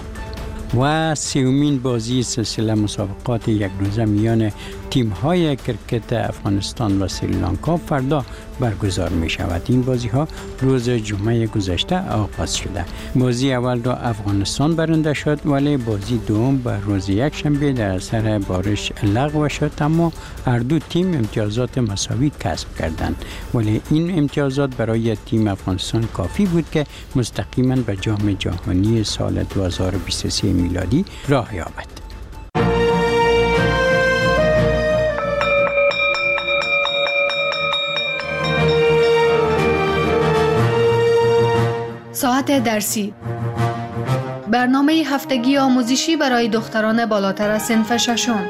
و سیومین بازی سلسله مسابقات یک روزه میان تیم‌های کرکت افغانستان و سریلانکا فردا برگزار می شود. این بازی ها روز جمعه گذشته آغاز شده. بازی اول را افغانستان برنده شد، ولی بازی دوم به روز یک شنبه در اثر بارش لغو شد، اما هر دو تیم امتیازات مساوی کسب کردند. ولی این امتیازات برای تیم افغانستان کافی بود که مستقیما به جام جهانی سال دو هزار و بیست و سه میلادی راه یابد. ساعت درسی، برنامه هفتگی آموزشی برای دختران بالاتر از صنف ششم.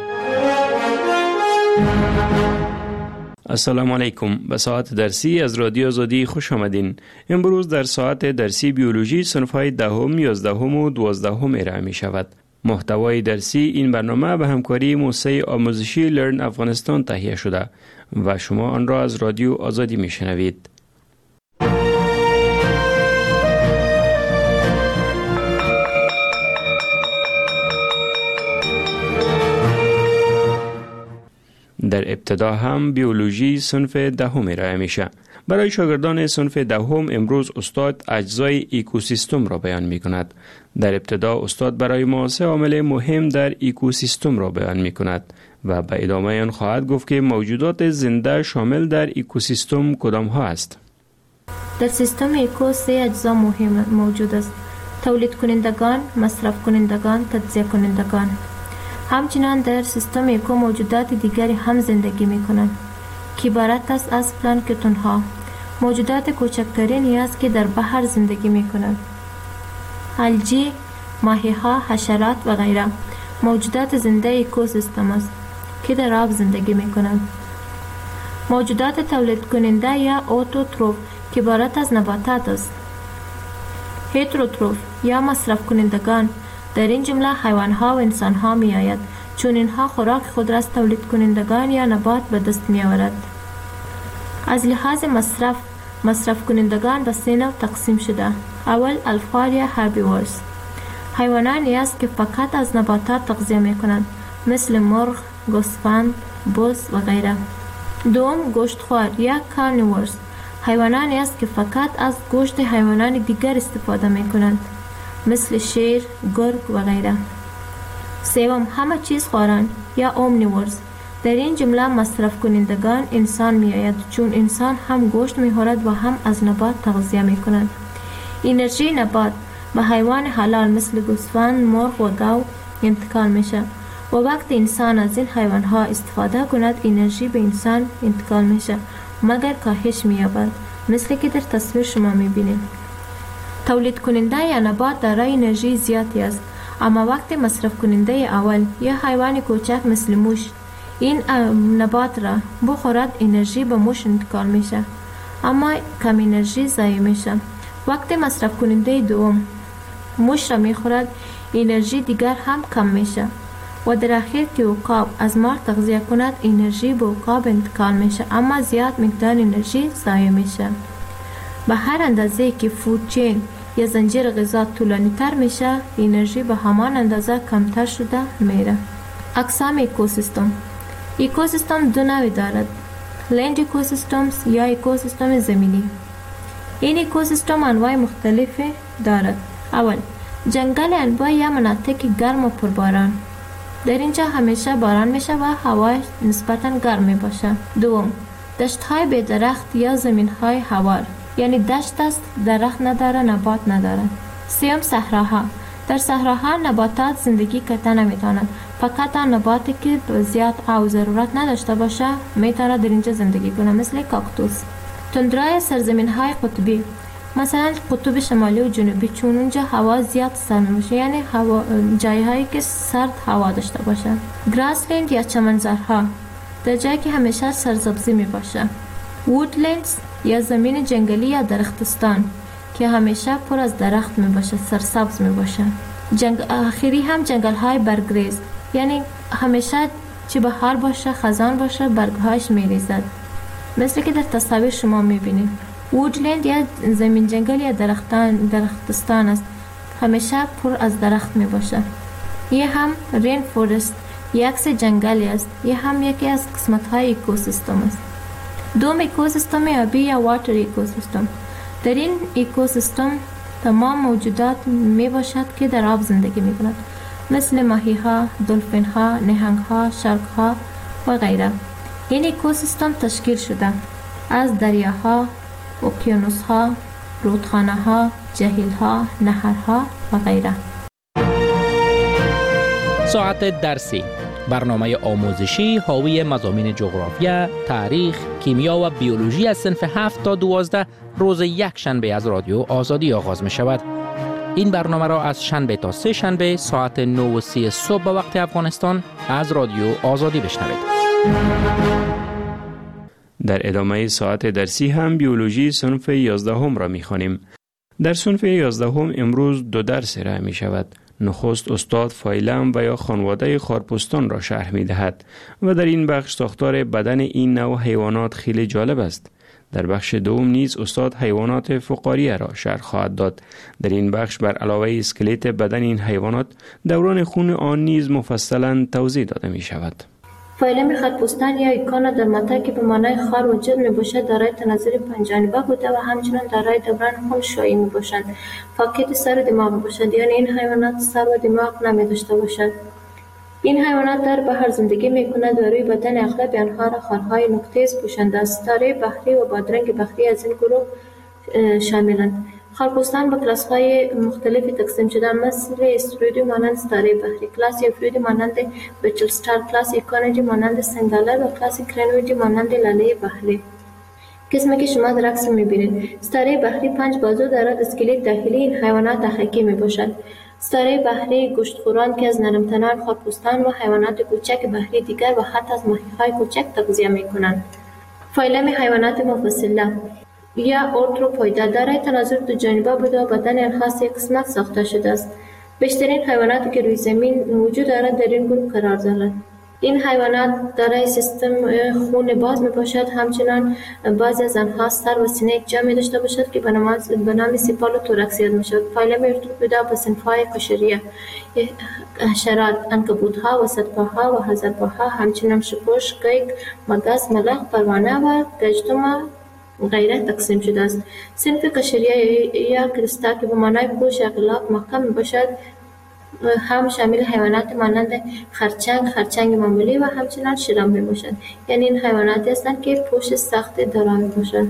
السلام علیکم. به ساعت درسی از رادیو آزادی خوش آمدین. امروز در ساعت درسی بیولوژی صنف‌های دهم، یازدهم و دوازدهم ارائه می شود. محتوای درسی این برنامه به همکاری موسسه آموزشی لرن افغانستان تهیه شده و شما آن را از رادیو آزادی می شنوید. در ابتدا هم بیولوژی صنف دهم ارائه میشه. برای شاگردان صنف دهم امروز استاد اجزای اکوسیستم را بیان می کند. در ابتدا استاد برای ما سه عامل مهم در اکوسیستم را بیان می کند و به ادامه آن خواهد گفت که موجودات زنده شامل در اکوسیستم کدام ها است. در سیستم اکو سه اجزا مهم موجود است: تولید کنندگان، مصرف کنندگان، تجزیه کنندگان. همچنین در سیستم اکو موجودات دیگری هم زندگی می کنند که عبارت است از پلانکتون ها، موجودات کوچکترینی است که در بحر زندگی می کنند. الگی، ماهی ها، حشرات و غیره موجودات زنده اکوسیستم است که در آب زندگی می کنند. موجودات تولید کننده یا اوتوتروف که عبارت از نباتات است. هتروتروف یا مصرف کنندگان در این جمله حیوان ها و انسان ها می آید، چون اینها خوراک خود را از تولید کنندگان یا نبات به دست می آورد. از لحاظ مصرف، مصرف کنندگان به سه نوع تقسیم شده. اول الفار یا هربیورز، حیوانانی است که فقط از نباتات تغذیه می کنند، مثل مرغ، گوسفند، بز و غیره. دوم گوشتخوار یا کارنیورز، حیوانانی است که فقط از گوشت حیوانات دیگر استفاده می کنند، مثل شیر، گرگ و غیره. سوم همه چیز خواران یا اومنیورز، در این جمله مصرف کنندگان انسان می آید، چون انسان هم گوشت می خورد و هم از نبات تغذیه می کند. انرژی نبات به حیوان حلال مثل گوسفند، مرغ و گاو انتقال می شود و وقت انسان از این حیوان ها استفاده کند انرژی به انسان انتقال می شود مگر کاهش می یابد، مثل که در تصویر شما می بینید. تولید کننده یا نبات دارای انرژی زیادی است، اما وقت مصرف کننده اول یا حیوان کوچک مثل موش این نبات را بخورد انرژی به موش انتقال می شود، اما کم انرژی ضایع می شود. وقت مصرف کننده دوم موش را می خورد انرژی دیگر هم کم می شود و در اخیر که عقاب از مار تغذیه کند انرژی به عقاب انتقال می شود، اما زیاد مقدار انرژی ضایع می شود. به هر اندازه که فود چین یا زنجیر غذا طولانی تر می شود انرژی به همان اندازه کمتر شده میره. اقسام اکوسیستم. اکوسیستم دو نوع دارد: لند اکوسیستمز یا اکوسیستم زمینی. این اکوسیستم انواع مختلفی دارد. اول جنگل انواع یا مناطق گرم و پرباران، در اینجا همیشه باران میشه و هوا نسبتاً گرم می باشه. دوم دشت های بی درخت یا زمین های هوار، یعنی دشت است درخت نداره، نبات نداره. سوم صحراها، در صحراها نباتات زندگی کردن نمیتونند، فقط آن نباتی که زیاد آب ضرورت نداشته باشه میتونه در اینجا زندگی کنه، مثل کاکتوس. تندرای سرزمین های قطبی، مثلا قطب شمالی و جنوبی، چون اونجا هوا زیاد سرد میشه، یعنی هوا جایی هایی که سرد هوا داشته باشه. گراسلند یا چمنزارها، در جایی که همیشه سرسبزی می باشه. وودلندز یا زمین جنگلی یا درختستان که همیشه پر از درخت می باشه، سرسبز می باشه. جنگ آخری هم جنگل های برگریز، یعنی همیشه چه بهار باشه خزان باشه برگهاش می ریزد، مثل که در تصاویر شما می بینید. وودلند یا زمین جنگل یا درختان درختستان است، همیشه پر از درخت می باشه. یه هم رین فورست یک عکس جنگلی است، یه هم یکی از قسمت های اکوسیستم است. دوم اکوسیستم آبی یا واتر اکوسیستم، در این اکوسیستم تمام موجودات می باشد که در آب زندگی می کند، مثل ماهی ها، دلفین ها، نهنگ ها، شارک ها و غیره. این اکوسیستم تشکیل شده از دریاها، اقیانوس ها، رودخانه ها، جهیل ها، نهرها و غیره. ساعت درسی، برنامه آموزشی حاوی مضامین جغرافیا، تاریخ، کیمیا و بیولوژی از صنف هفت تا دوازده روز یک شنبه از رادیو آزادی آغاز می شود. این برنامه را از شنبه تا سه شنبه ساعت نه و سی صبح به وقت افغانستان از رادیو آزادی بشنوید. در ادامه ساعت درسی هم بیولوژی صنف یازدهم را می خوانیم. در صنف یازدهم امروز دو درس ارائه می شود. نخست استاد فایلم و یا خانواده خارپستان را شرح می دهد و در این بخش ساختار بدن این نوع حیوانات خیلی جالب است. در بخش دوم نیز استاد حیوانات فقاریه را شرح خواهد داد. در این بخش بر علاوه اسکلت بدن این حیوانات دوران خون آن نیز مفصلا توضیح داده می شود. فایلم خرپوستان یا ایکانا درماتا که به معنای خار و جلد می باشد دارای تناظر پنجانبه بوده و همچنان دارای دوران خون شایی می باشند. فاقد سر و دماغ باشد، یعنی این حیوانات سر و دماغ نمی داشته باشد. این حیوانات در بحر زندگی می کند و روی بدن اغلب آنها را خارهای نقطه‌ایز پوشانده است. ستاره بحری و بادرنگ بحری از این گروه شاملند. خرپوستان به کلاس‌های مختلفی تقسیم شده، مثل استرویدی مانند ستاره بحری، کلاس یوفریدی مانند بچل ستار، کلاس ایکونیدی مانند سنگالر و کلاس کرنویدی مانند لاله بحری. قسمی که شما در عکس می‌بینید، ستاره بحری پنج بازو دارد. اسکلت داخلی این حیوانات اخکی میباشد. ستاره بحری گوشتخوران که از نرمتنان، خرپوستان و حیوانات کوچک بحری دیگر و حتی از ماهی‌های کوچک تغذیه می‌کنند. فایلم حیوانات مفصله یا ارتروپویدا دارای تناظر دو جانبه بوده و بدن آنها سه قسمت ساخته شده است. بیشترین حیواناتی که روی زمین وجود دارد در این گروه قرار دارند. این حیوانات دارای سیستم خون باز می باشد. همچنان بعضی از آنها سر و سینه یک جا می داشته باشد که به نام سیپال و توراکس یاد می شود. فایلم ارتروپویدا به صنف‌های کشریه، حشرات، عنکبوت‌ها، وسطپاها و هزارپاها، همچنان شپش، قیق، مگس، ملخ، پروانه و گژدم غیره تقسیم شده است. صنف قشریه یا کرستا که به معنای پوش اغلاق محکم باشد هم شامل حیوانات مانند خرچنگ، خرچنگ معمولی و همچنان شرم می باشد. یعنی این حیواناتی هستند که پوش سخت دارا می باشد.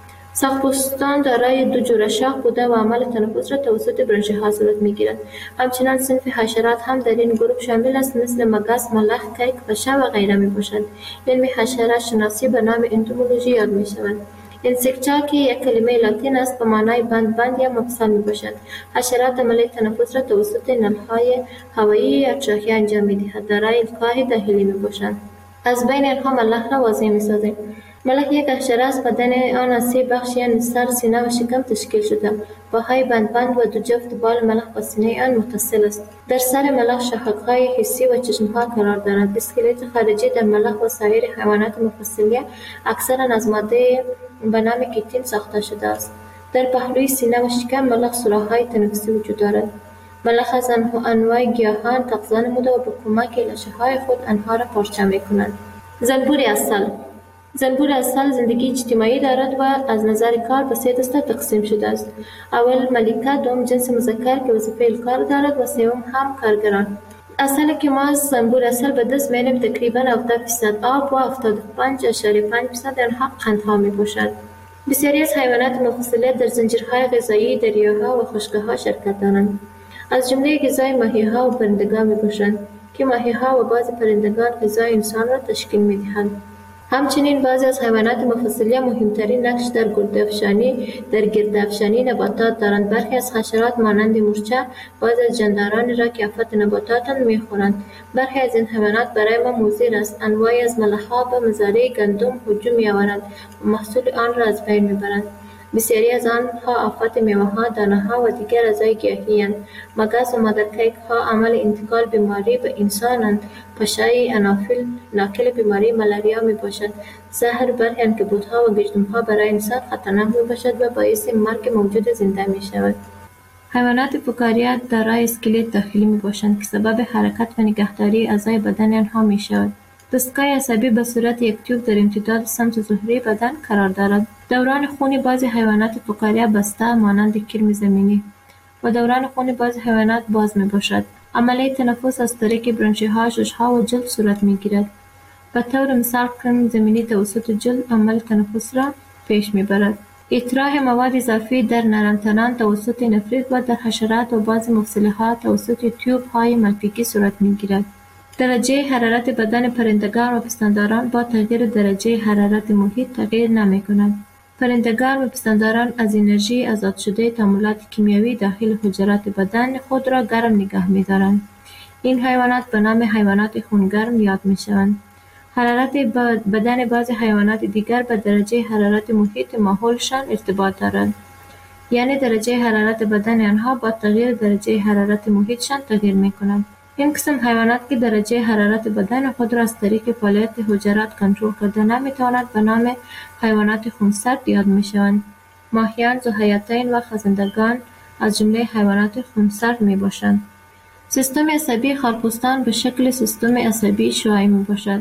ساق‌پوستان دارای دو جوره شاخ بوده و عمل تنفس را توسط برانشی ها صورت می گیرد. همچنان صنف حشرات هم در این گروه شامل است، مثل مگس، ملخ، کیک، پشه و غیره می باشد. علم حشرات شناسی به نام انتومولوژی یاد می شود. انسکتا که یک کلمه لاتین است به معنای بند بند یا مفصل می باشد. حشرات عمل تنفس را توسط نلهای هوایی یا تراخیه انجام می دهد. دارای القاح داخلی می باشند. از بین آنها ملخ را واضح می سازیم. ملخ یک حشره است. بدن آن از سه بخش یعنی سر، سینه و شکم تشکیل شده. پاهای بند بند و دو جفت بال ملخ با سینه آن متصل است. در سر ملخ شاخک‌های حسی و چشم‌ها قرار دارد. اسکلت خارجی در ملخ و سایر حیوانات مفصلیه اکثرا از ماده به نام کیتین ساخته شده است. در پهلوی سینه و شکم ملخ سوراخ‌های تنفسی وجود دارد. ملخ از انواع گیاهان تغذیه نموده و به کمک لاشه‌های خود آنها را پارچه می‌کنند. زنبور عسل زنبور عسل زندگی اجتماعی دارد و از نظر کار به سه دسته تقسیم شده است. اول ملکه، دوم جنس مذکر که وظیفه الکار دارد و سوم هم کارگران. عسل که ما از زنبور عسل به دست می‌آوریم تقریباً هفتاد درصد آب و هفتاد و پنج اشاریه پنج درصد آنها قندها می‌باشد. بسیاری از حیوانات مفصله در زنجیرهای غذایی دریاها و خشک‌ها شرکت دارند. از جمله غذای ماهی‌ها و پرندگان می‌باشند که ماهی‌ها و بعضی پرندگان غذای انسان را تشکیل می‌دهند. همچنین بعضی از حیوانات مفصلیه مهمترین نقش در گردافشانی در گردافشانی نباتات دارند. برخی از حشرات مانند مورچه بعضی از جاندارانی را که آفت نباتات می‌خورند. برخی از این حیوانات برای ما مضر است. انواعی از ملخ‌ها به مزارع گندم هجوم می‌آورند و محصول آن را از بین می‌برند. بسیاری از آنها آفت میوه‌ها، دانه‌ها و دیگر اعضای گیاهی‌اند. مگس و مادرکیک‌ها عامل انتقال بیماری به انسانند. پشه انافیل ناقل بیماری ملاریا میباشد. زهر برخی عنکبوت‌ها و گژدم‌ها برای انسان خطرناک میباشد و باعث مرگ موجود زنده میشود. حیوانات فکاریه دارای اسکلت داخلی میباشند که سبب حرکت و نگهداری اعضای بدن آنها میشود. دستگاه عصبی به صورت یک تیوب در امتداد سمت ظهری بدن قرار دارد. دوران خون بعضی حیوانات فکاریه بسته مانند کرم زمینی و دوران خون بعضی حیوانات باز می باشد. عملیه تنفس از طریق برانشی‌ها، شش‌ها و جلد صورت می گیرد. به طور مثال کرم زمینی توسط جلد عمل تنفس را پیش می برد. اطراح مواد اضافی در نرمتنان توسط نفریت و در حشرات و بعضی مفصل‌ها توسط تیوب های ملپیکی صورت می گیرد. درجه حرارت بدن پرندگان و پستانداران با تغییر درجه حرارت محیط تغییر نمی کند. پرندگان و پستانداران از انرژی آزاد شده تعاملات کیمیایی داخل حجرات بدن خود را گرم نگه می دارند. این حیوانات به نام حیوانات خونگرم یاد می شوند. حرارت بدن بعضی حیوانات دیگر به درجه حرارت محیط ماحولشان ارتباط دارد. یعنی درجه حرارت بدن آنها با تغییر درجه حرارت محیطشان تغییر می کند. این قسم حیوانات که درجه حرارت بدن خود را از طریق فعالیت حجرات کنترل کرده نمی‌توانند به نام حیوانات خونسرد یاد می‌شوند. ماهیان، ذوحیاتین و خزندگان از جمله حیوانات خونسرد می‌باشند. سیستم عصبی خرپوستان به شکل سیستم عصبی شعاعی می‌باشد.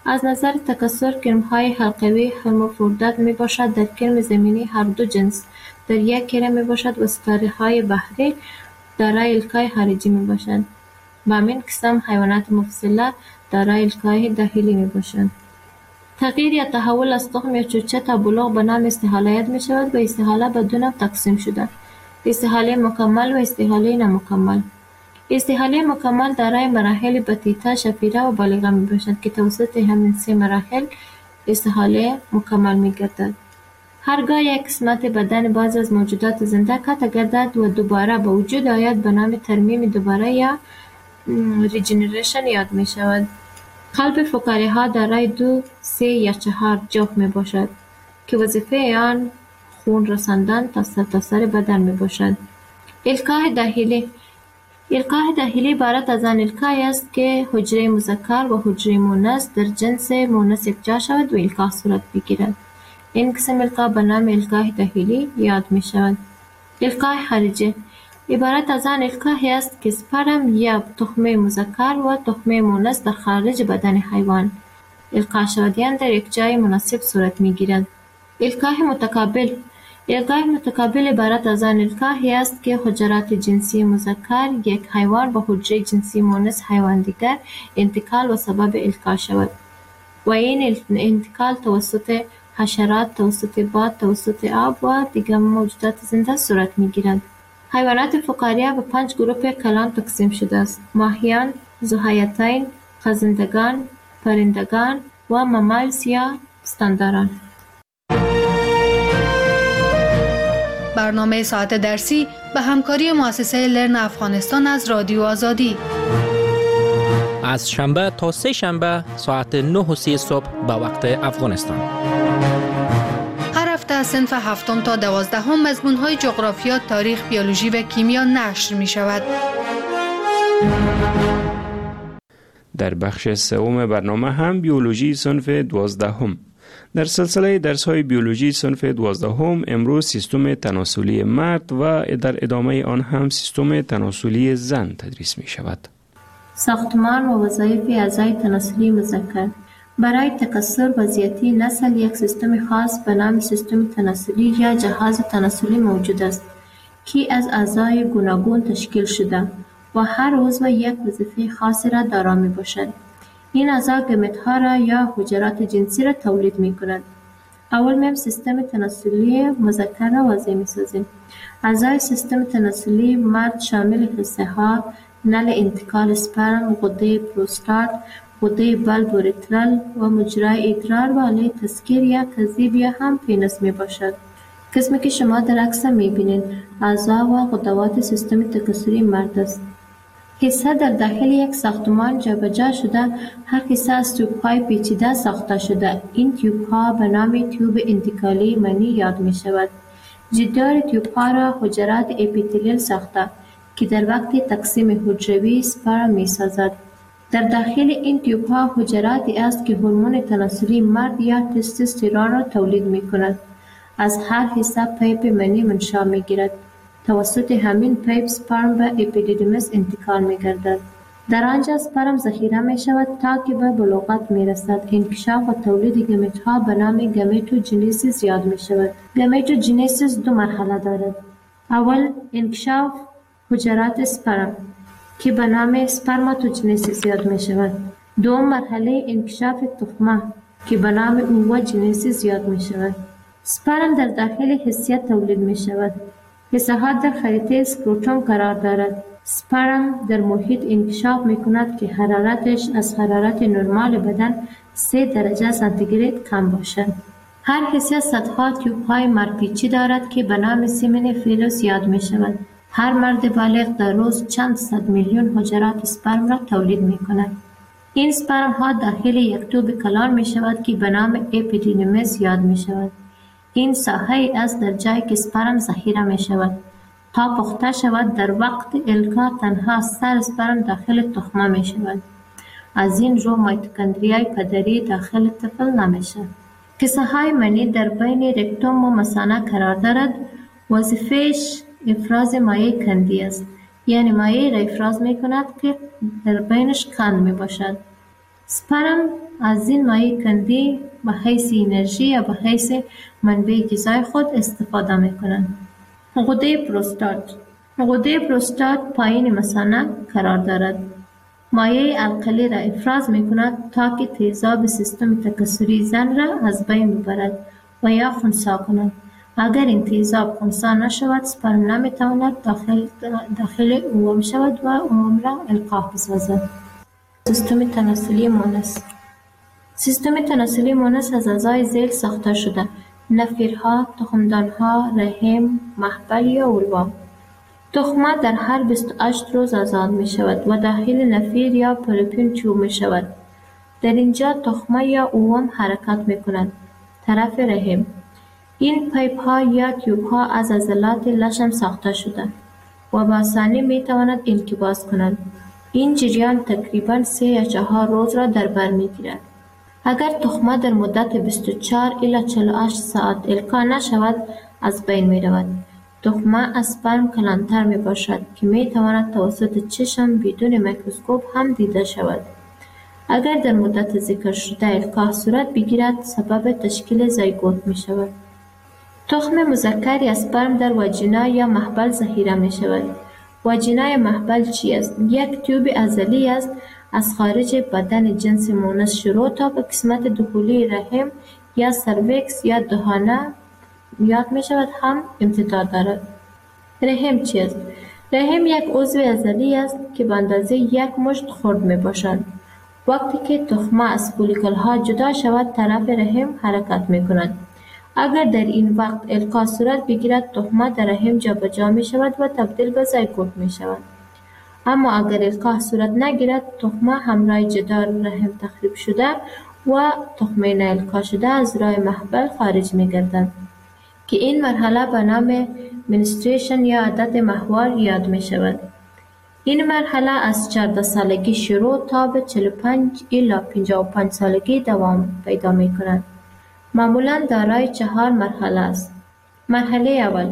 از نظر تکثر کرم‌های حلقوی هرمافرودیت می باشد در کرم زمینی هر دو جنس در یک کره می باشد و ستاره‌های بحری دارای الکای خارجی می باشند و همین قسم حیوانات مفصله دارای الکای داخلی می باشند. تغییر یا تحول از تخم یا چوچه تا بلوغ به نام استحاله می شود و استحاله به دو نوع تقسیم شده: استحاله مکمل و استحاله نامکمل. استحاله مکمل دارای مراحل بطیطه، شفیره و بالغه می باشد که توسط همین سه مراحل استحاله مکمل می گردد. هرگاه یک قسمت بدن بعضی از موجودات زنده قطع گردد و دوباره به وجود آید به نام ترمیم دوباره یا ریجنریشن یاد می شود. قلب فقاره ها دارای دو، سه یا چهار جوف می باشد که وظیفه آن خون رساندن تا سرتاسر بدن می باشد. الکاه داخلی. الکاه داخلی عبارت از آن الکای است که حجره مذکر و حجره مؤنث در جنس مؤنث یکجا شود و الکاه صورت بگیرد. این قسم الکاه به نام الکاه داخلی یاد می شود. الکاه خارجی عبارت از آن الکاهی است که سپرم یا تخمه مذکر و تخمه مؤنث در خارج بدن حیوان القا شدیان در یک جای مناسب صورت می گیرد. الکاه متقابل. الکاه متقابل عبارت از آن الکاهی است که حجرات جنسی مذکر یک حیوان به حجره جنسی مؤنث حیوان دیگر انتقال و سبب الکا شود و این انتقال توسط حشرات، توسط باد، توسط آب و دیگر موجودات زنده صورت می گیرد. حیوانات فقاریه به پنج گروه کلان تقسیم شده است: ماهیان، ذوحیاتین، خزندگان، پرندگان و ممالز یا پستانداران. برنامه ساعت درسی به همکاری مؤسسه لرن افغانستان از رادیو آزادی. از شنبه تا سه شنبه ساعت نه و سی صبح به وقت افغانستان. هر هفته از صنف هفتم تا دوازدهم مضمون‌های جغرافیا، تاریخ، بیولوژی و کیمیا نشر می شود. در بخش سوم برنامه هم بیولوژی صنف دوازدهم. در سلسله درس‌های بیولوژی صنف دوازدهم امروز سیستم تناسلی مرد و در ادامه آن هم سیستم تناسلی زن تدریس می شود. ساختمان و وظایف اعضای تناسلی مذکر. برای تکثر و زیاتی نسل یک سیستم خاص به نام سیستم تناسلی یا جهاز تناسلی موجود است که از اعضای گوناگون تشکیل شده و هر عضو یک وظیفه خاصی را دارا می باشد. این اعضا گمت‌ها را یا حجرات جنسی را تولید می کند. اول میم سیستم تناسلی مذکر را واضح می سازیم. اعضای سیستم تناسلی مرد شامل حصه ها، نل انتقال اسپرم، غده پروستات، غده بلب اوریترال و مجرای ادرار و آله تسکیر یا کذیب یا هم پینس می باشد. قسمی که شما در عکس می بینید اعضا و غدوات سیستم تکثری مرد است. حصه در داخل یک ساختمان جابجا شده، هر حصه از تیوب‌های پیچیده ساخته شده. این تیوب‌ها به نام تیوب انتقالی منی یاد می شود. جدار تیوب‌ها را حجرات اپیتلیل ساخته که در وقت تقسیم حجروی سپرم می سازد. در داخل این تیوب‌ها حجراتی است که هورمون تناسلی مرد یا تستوسترون را تولید می کند. از هر حصه پیپ منی منشأ می گیرد. توسط همین پیپ سپرم به اپیدیدیمس انتقال می گردد. در آنجا سپرم ذخیره می شود تا که به بلوغت می رسد. انکشاف و تولید گمیت ها به نام گمیتوجنیسیس یاد می شود. گمیتوجنیسیس دو مرحله دارد. اول انکشاف حجرات سپرم که به نام سپرماتوجنیسیس یاد می شود. دوم مرحله انکشاف تخمه که به نام اووجنیسیس یاد می شود. سپرم در داخل حسیه تولید می شود. حصه ها در خریطه اسکروتوم قرار دارد. سپرم در محیط انکشاف می کند که حرارتش از حرارت نرمال بدن سه درجه سانتیگراد کم باشد. هر حصه صدها تیوب های مرپیچی دارد که به نام سیمن فیلوس یاد می شود. هر مرد بالغ در روز چند صد میلیون حجرات سپرم را تولید می کند. این سپرم ها داخل یک توب کلان می شود که به نام اپیدیدیمس یاد می شود. این ساحه است در جایی که سپرم ذخیره می شود. تا پخته شود در وقت الکا تنها سر سپرم داخل تخمه می شود. از این رو مایتوکندریای پدری داخل طفل نمیشه. کیسه های منی در بین رکتوم و مثانه قرار دارد. وظیفه‌اش افراز مایع کندی است. یعنی مایع را افراز می کند که در بینش کند می باشد. سپرم از این مایع کندی به حیث انرژی یا به حیث منبع غذای خود استفاده میکنند. غده پروستات غده پروستات پایین مثانه قرار دارد. مایع القلی را افراز میکند تا که تیزاب سیستم تکثری زن را از بین ببرد و یا خنثی کند. اگر این تیزاب خنثی نشود، سپرم نمیتواند داخل داخل اوم شود و اوم را القاح بسازد. سیستم تناسلی مونس سیستم تناسلی مونس از اعضای ذیل ساخته شده: نفیرها، تخمدانها، رحم، محبل یا اولوا. تخمه در هر بیست و هشت روز آزاد می شود و داخل نفیر یا پروپین چوب می شود. در اینجا تخمه یا اوم حرکت می کند. طرف رحم. این پیپ ها یا تیوب ها از عضلات لشم ساخته شده و با آسانی می تواند انقباض کنند. این جریان تقریباً سه یا چهار روز را در بر می گیرد. اگر تخمه در مدت بیست و چهار الی چهل و هشت ساعت القا نشود، از بین می رود. تخمه از سپرم کلانتر می باشد که می تواند توسط چشم بدون میکروسکوپ هم دیده شود. اگر در مدت ذکر شده القاح صورت بگیرد، سبب تشکیل زایگوت می شود. تخم مذکر یا سپرم در واژینا یا محبل ذخیره می شود. واژینا یا محبل چی است؟ یک تیوب عضلی است از خارج بدن جنس مونس شروع تا به قسمت داخلی رحم یا سرویکس یا دهانه یاد می شود هم امتداد دارد. رحم چی است؟ رحم یک عضو عضلی است که به اندازه یک مشت خرد می باشد. وقتی که تخمه از فولیکل ها جدا شود، طرف رحم حرکت می کند. اگر در این وقت القاح صورت بگیرد، تخمه در رحم جابجا می شود و تبدیل به زایگوت می شود. اما اگر القاح صورت نگیرد، تخمه همراه جدار رحم تخریب شده و تخمه نالقاح شده از راه محبل خارج می گردد که این مرحله به نام منستریشن یا عادت ماهوار یاد می شود. این مرحله از چهارده سالگی شروع تا به چهل و پنج الی پنجاه و پنج سالگی دوام پیدا می کند. معمولاً دارای چهار مرحله است. مرحله اول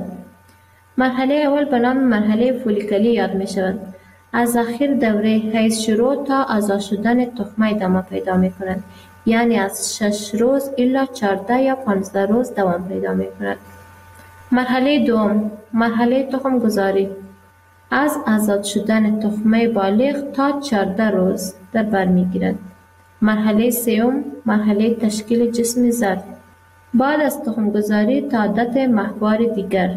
مرحله اول به نام مرحله فولیکلی یاد می شود. از آخر دوره حیض شروع تا آزاد شدن تخمه ادامه پیدا می کند. یعنی از شش روز الی چهارده یا پانزده روز دوام پیدا می کند. مرحله دوم مرحله تخم گذاری از آزاد شدن تخمه بالغ تا چهارده روز در بر می گیرد. مرحله سوم مرحله تشکیل جسم زرد بعد از تخم گذاری تا عادت ماهوار دیگر.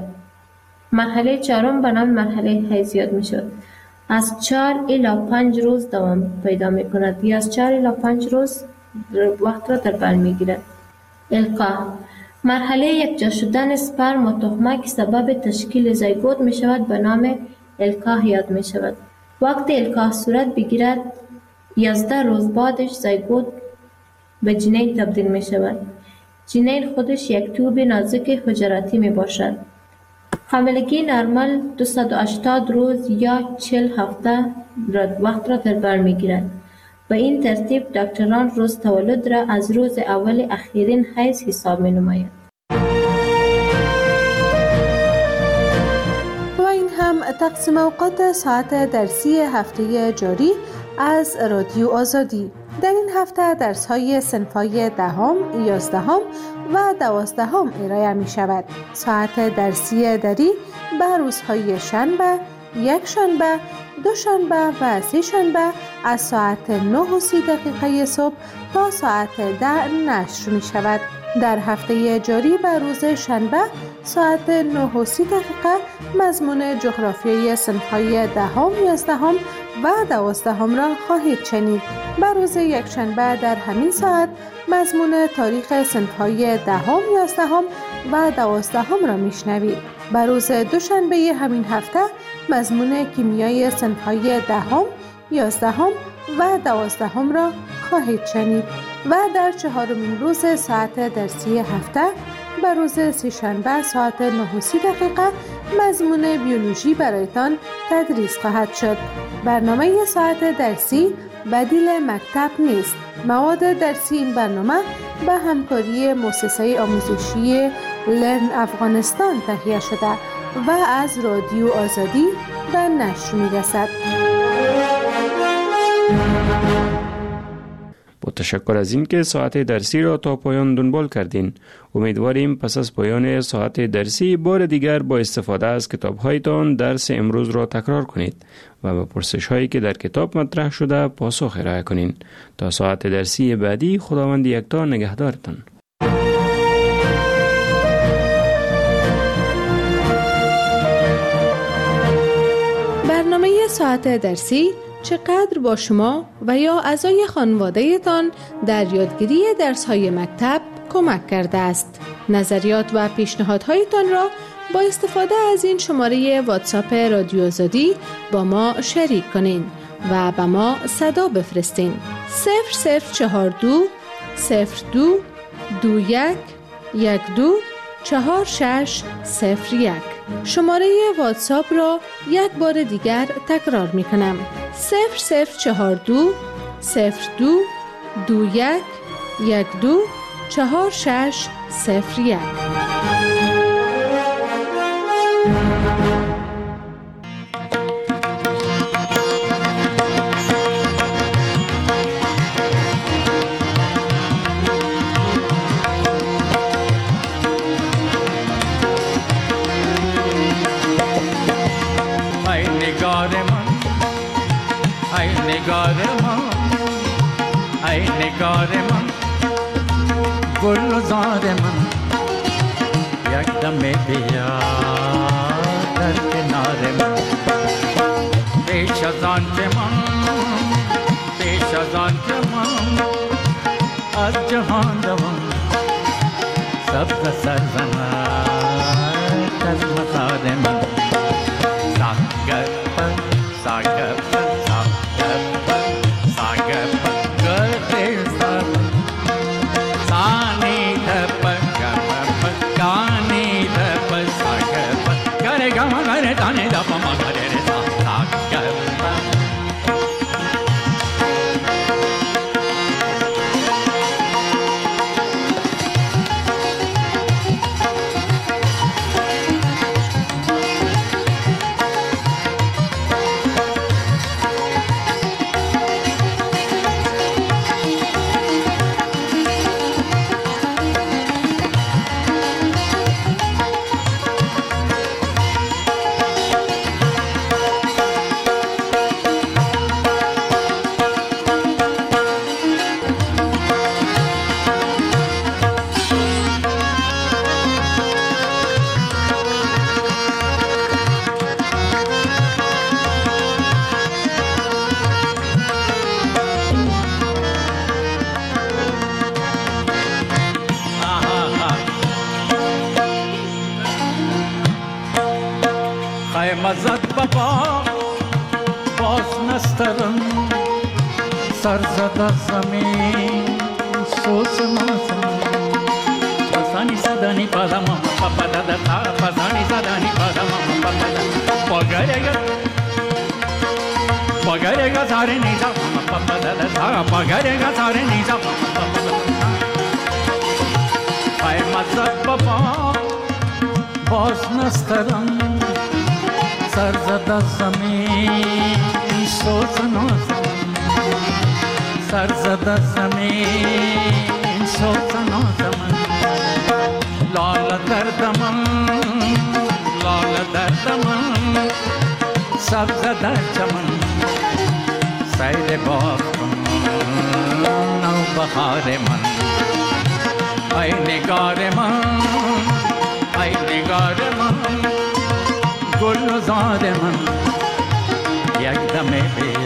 مرحله چهارم به نام مرحله حیض یاد می شود. از چهار الی پنج روز دوام پیدا می کند یا از چهار الی پنج روز وقت را در بر می گیرد. القاح مرحله یکجا شدن سپرم و تخمه که سبب تشکیل زایگوت می شود به نام القاح یاد می شود. وقتی القاح صورت بگیرد، یازده روز بعدش زایگوت به جنین تبدیل می شود. جنین خودش یک توب نازک حجراتی می باشد. حاملگی نرمال دویست و هشتاد روز یا چهل هفته وقت را در بر می گیرد. به این ترتیب دکتران روز تولد را از روز اول اخیرین حیض حساب می نماید. و این هم تقسیم اوقات ساعت درسی هفته جاری از رادیو آزادی. در این هفته درس های صنف های دهم، یازدهم و دوازدهم ارائه می شود. ساعت درسی دری به روزهای شنبه، یک شنبه، دو شنبه و سه شنبه از ساعت نه و سی دقیقه صبح تا ساعت ده نشر می شود. در هفته جاری به روز شنبه ساعت نه و سی دقیقه مضمون جغرافیای صنف‌های دهم، یازدهم و دوازدهم را خواهید شنید. به روز یکشنبه در همین ساعت مضمون تاریخ صنف‌های دهم، یازدهم و دوازدهم را میشنوید. به روز دوشنبه همین هفته مضمون کیمیای صنف‌های دهم، یازدهم و دوازدهم را خواهید شنید. و در چهارمین روز ساعت درسی هفته به روز سه‌شنبه ساعت نه و سی دقیقه مضمون بیولوژی برایتان تدریس خواهد شد. برنامه ساعت درسی بدیل مکتب نیست. مواد درسی این برنامه به همکاری مؤسسه آموزشی لرن افغانستان تهیه شده و از رادیو آزادی به نشر می‌رسد. تشکر از این که ساعت درسی را تا پایان دنبال کردین. امیدواریم پس از پایان ساعت درسی بار دیگر با استفاده از کتاب‌هایتان درس امروز را تکرار کنید و به پرسش‌هایی که در کتاب مطرح شده پاسخ ارائه کنین. تا ساعت درسی بعدی خداوند یکتا نگهدارتان. برنامه ساعت درسی چقدر با شما و یا اعضای خانواده تان در یادگیری درس‌های مکتب کمک کرده است. نظریات و پیشنهادهایتان را با استفاده از این شماره واتساپ رادیو آزادی با ما شریک کنین و به ما صدا بفرستین. صفر صفر چهار دو صفر دو دو یک یک دو چهار شش صفر یک. شماره واتساپ را یک بار دیگر تکرار می کنم. صفر صفر چهار دو صفر دو دو یک یک دو چهار شش صفر یک. نگار من ای نگار من گلزار من یک دم بیا در کنار من پیش از آن که من پیش از آن که من از جهان دوم سبز سرزند از مزار من ساگر پر ساگر پر Dane da pama gare re sa sa ga مزد بابا باز نسترم سرزد زمین سوز مازم پسانی صدانی پادم پاپا دادا تا پسانی صدانی پادم پاپا دادا پگرگا پگرگا ساره نیزا پاپا دادا تا پگرگا ساره نیزا پاپا دادا ای مزد بابا باز نسترم سرزد زمین سوز نازم سرزد زمین سوز نازم لال دردم لال دردم سبز در چمن سیر باغ کن نو بهار من ای نگار من ای نگار من گلزار من یک دم بیا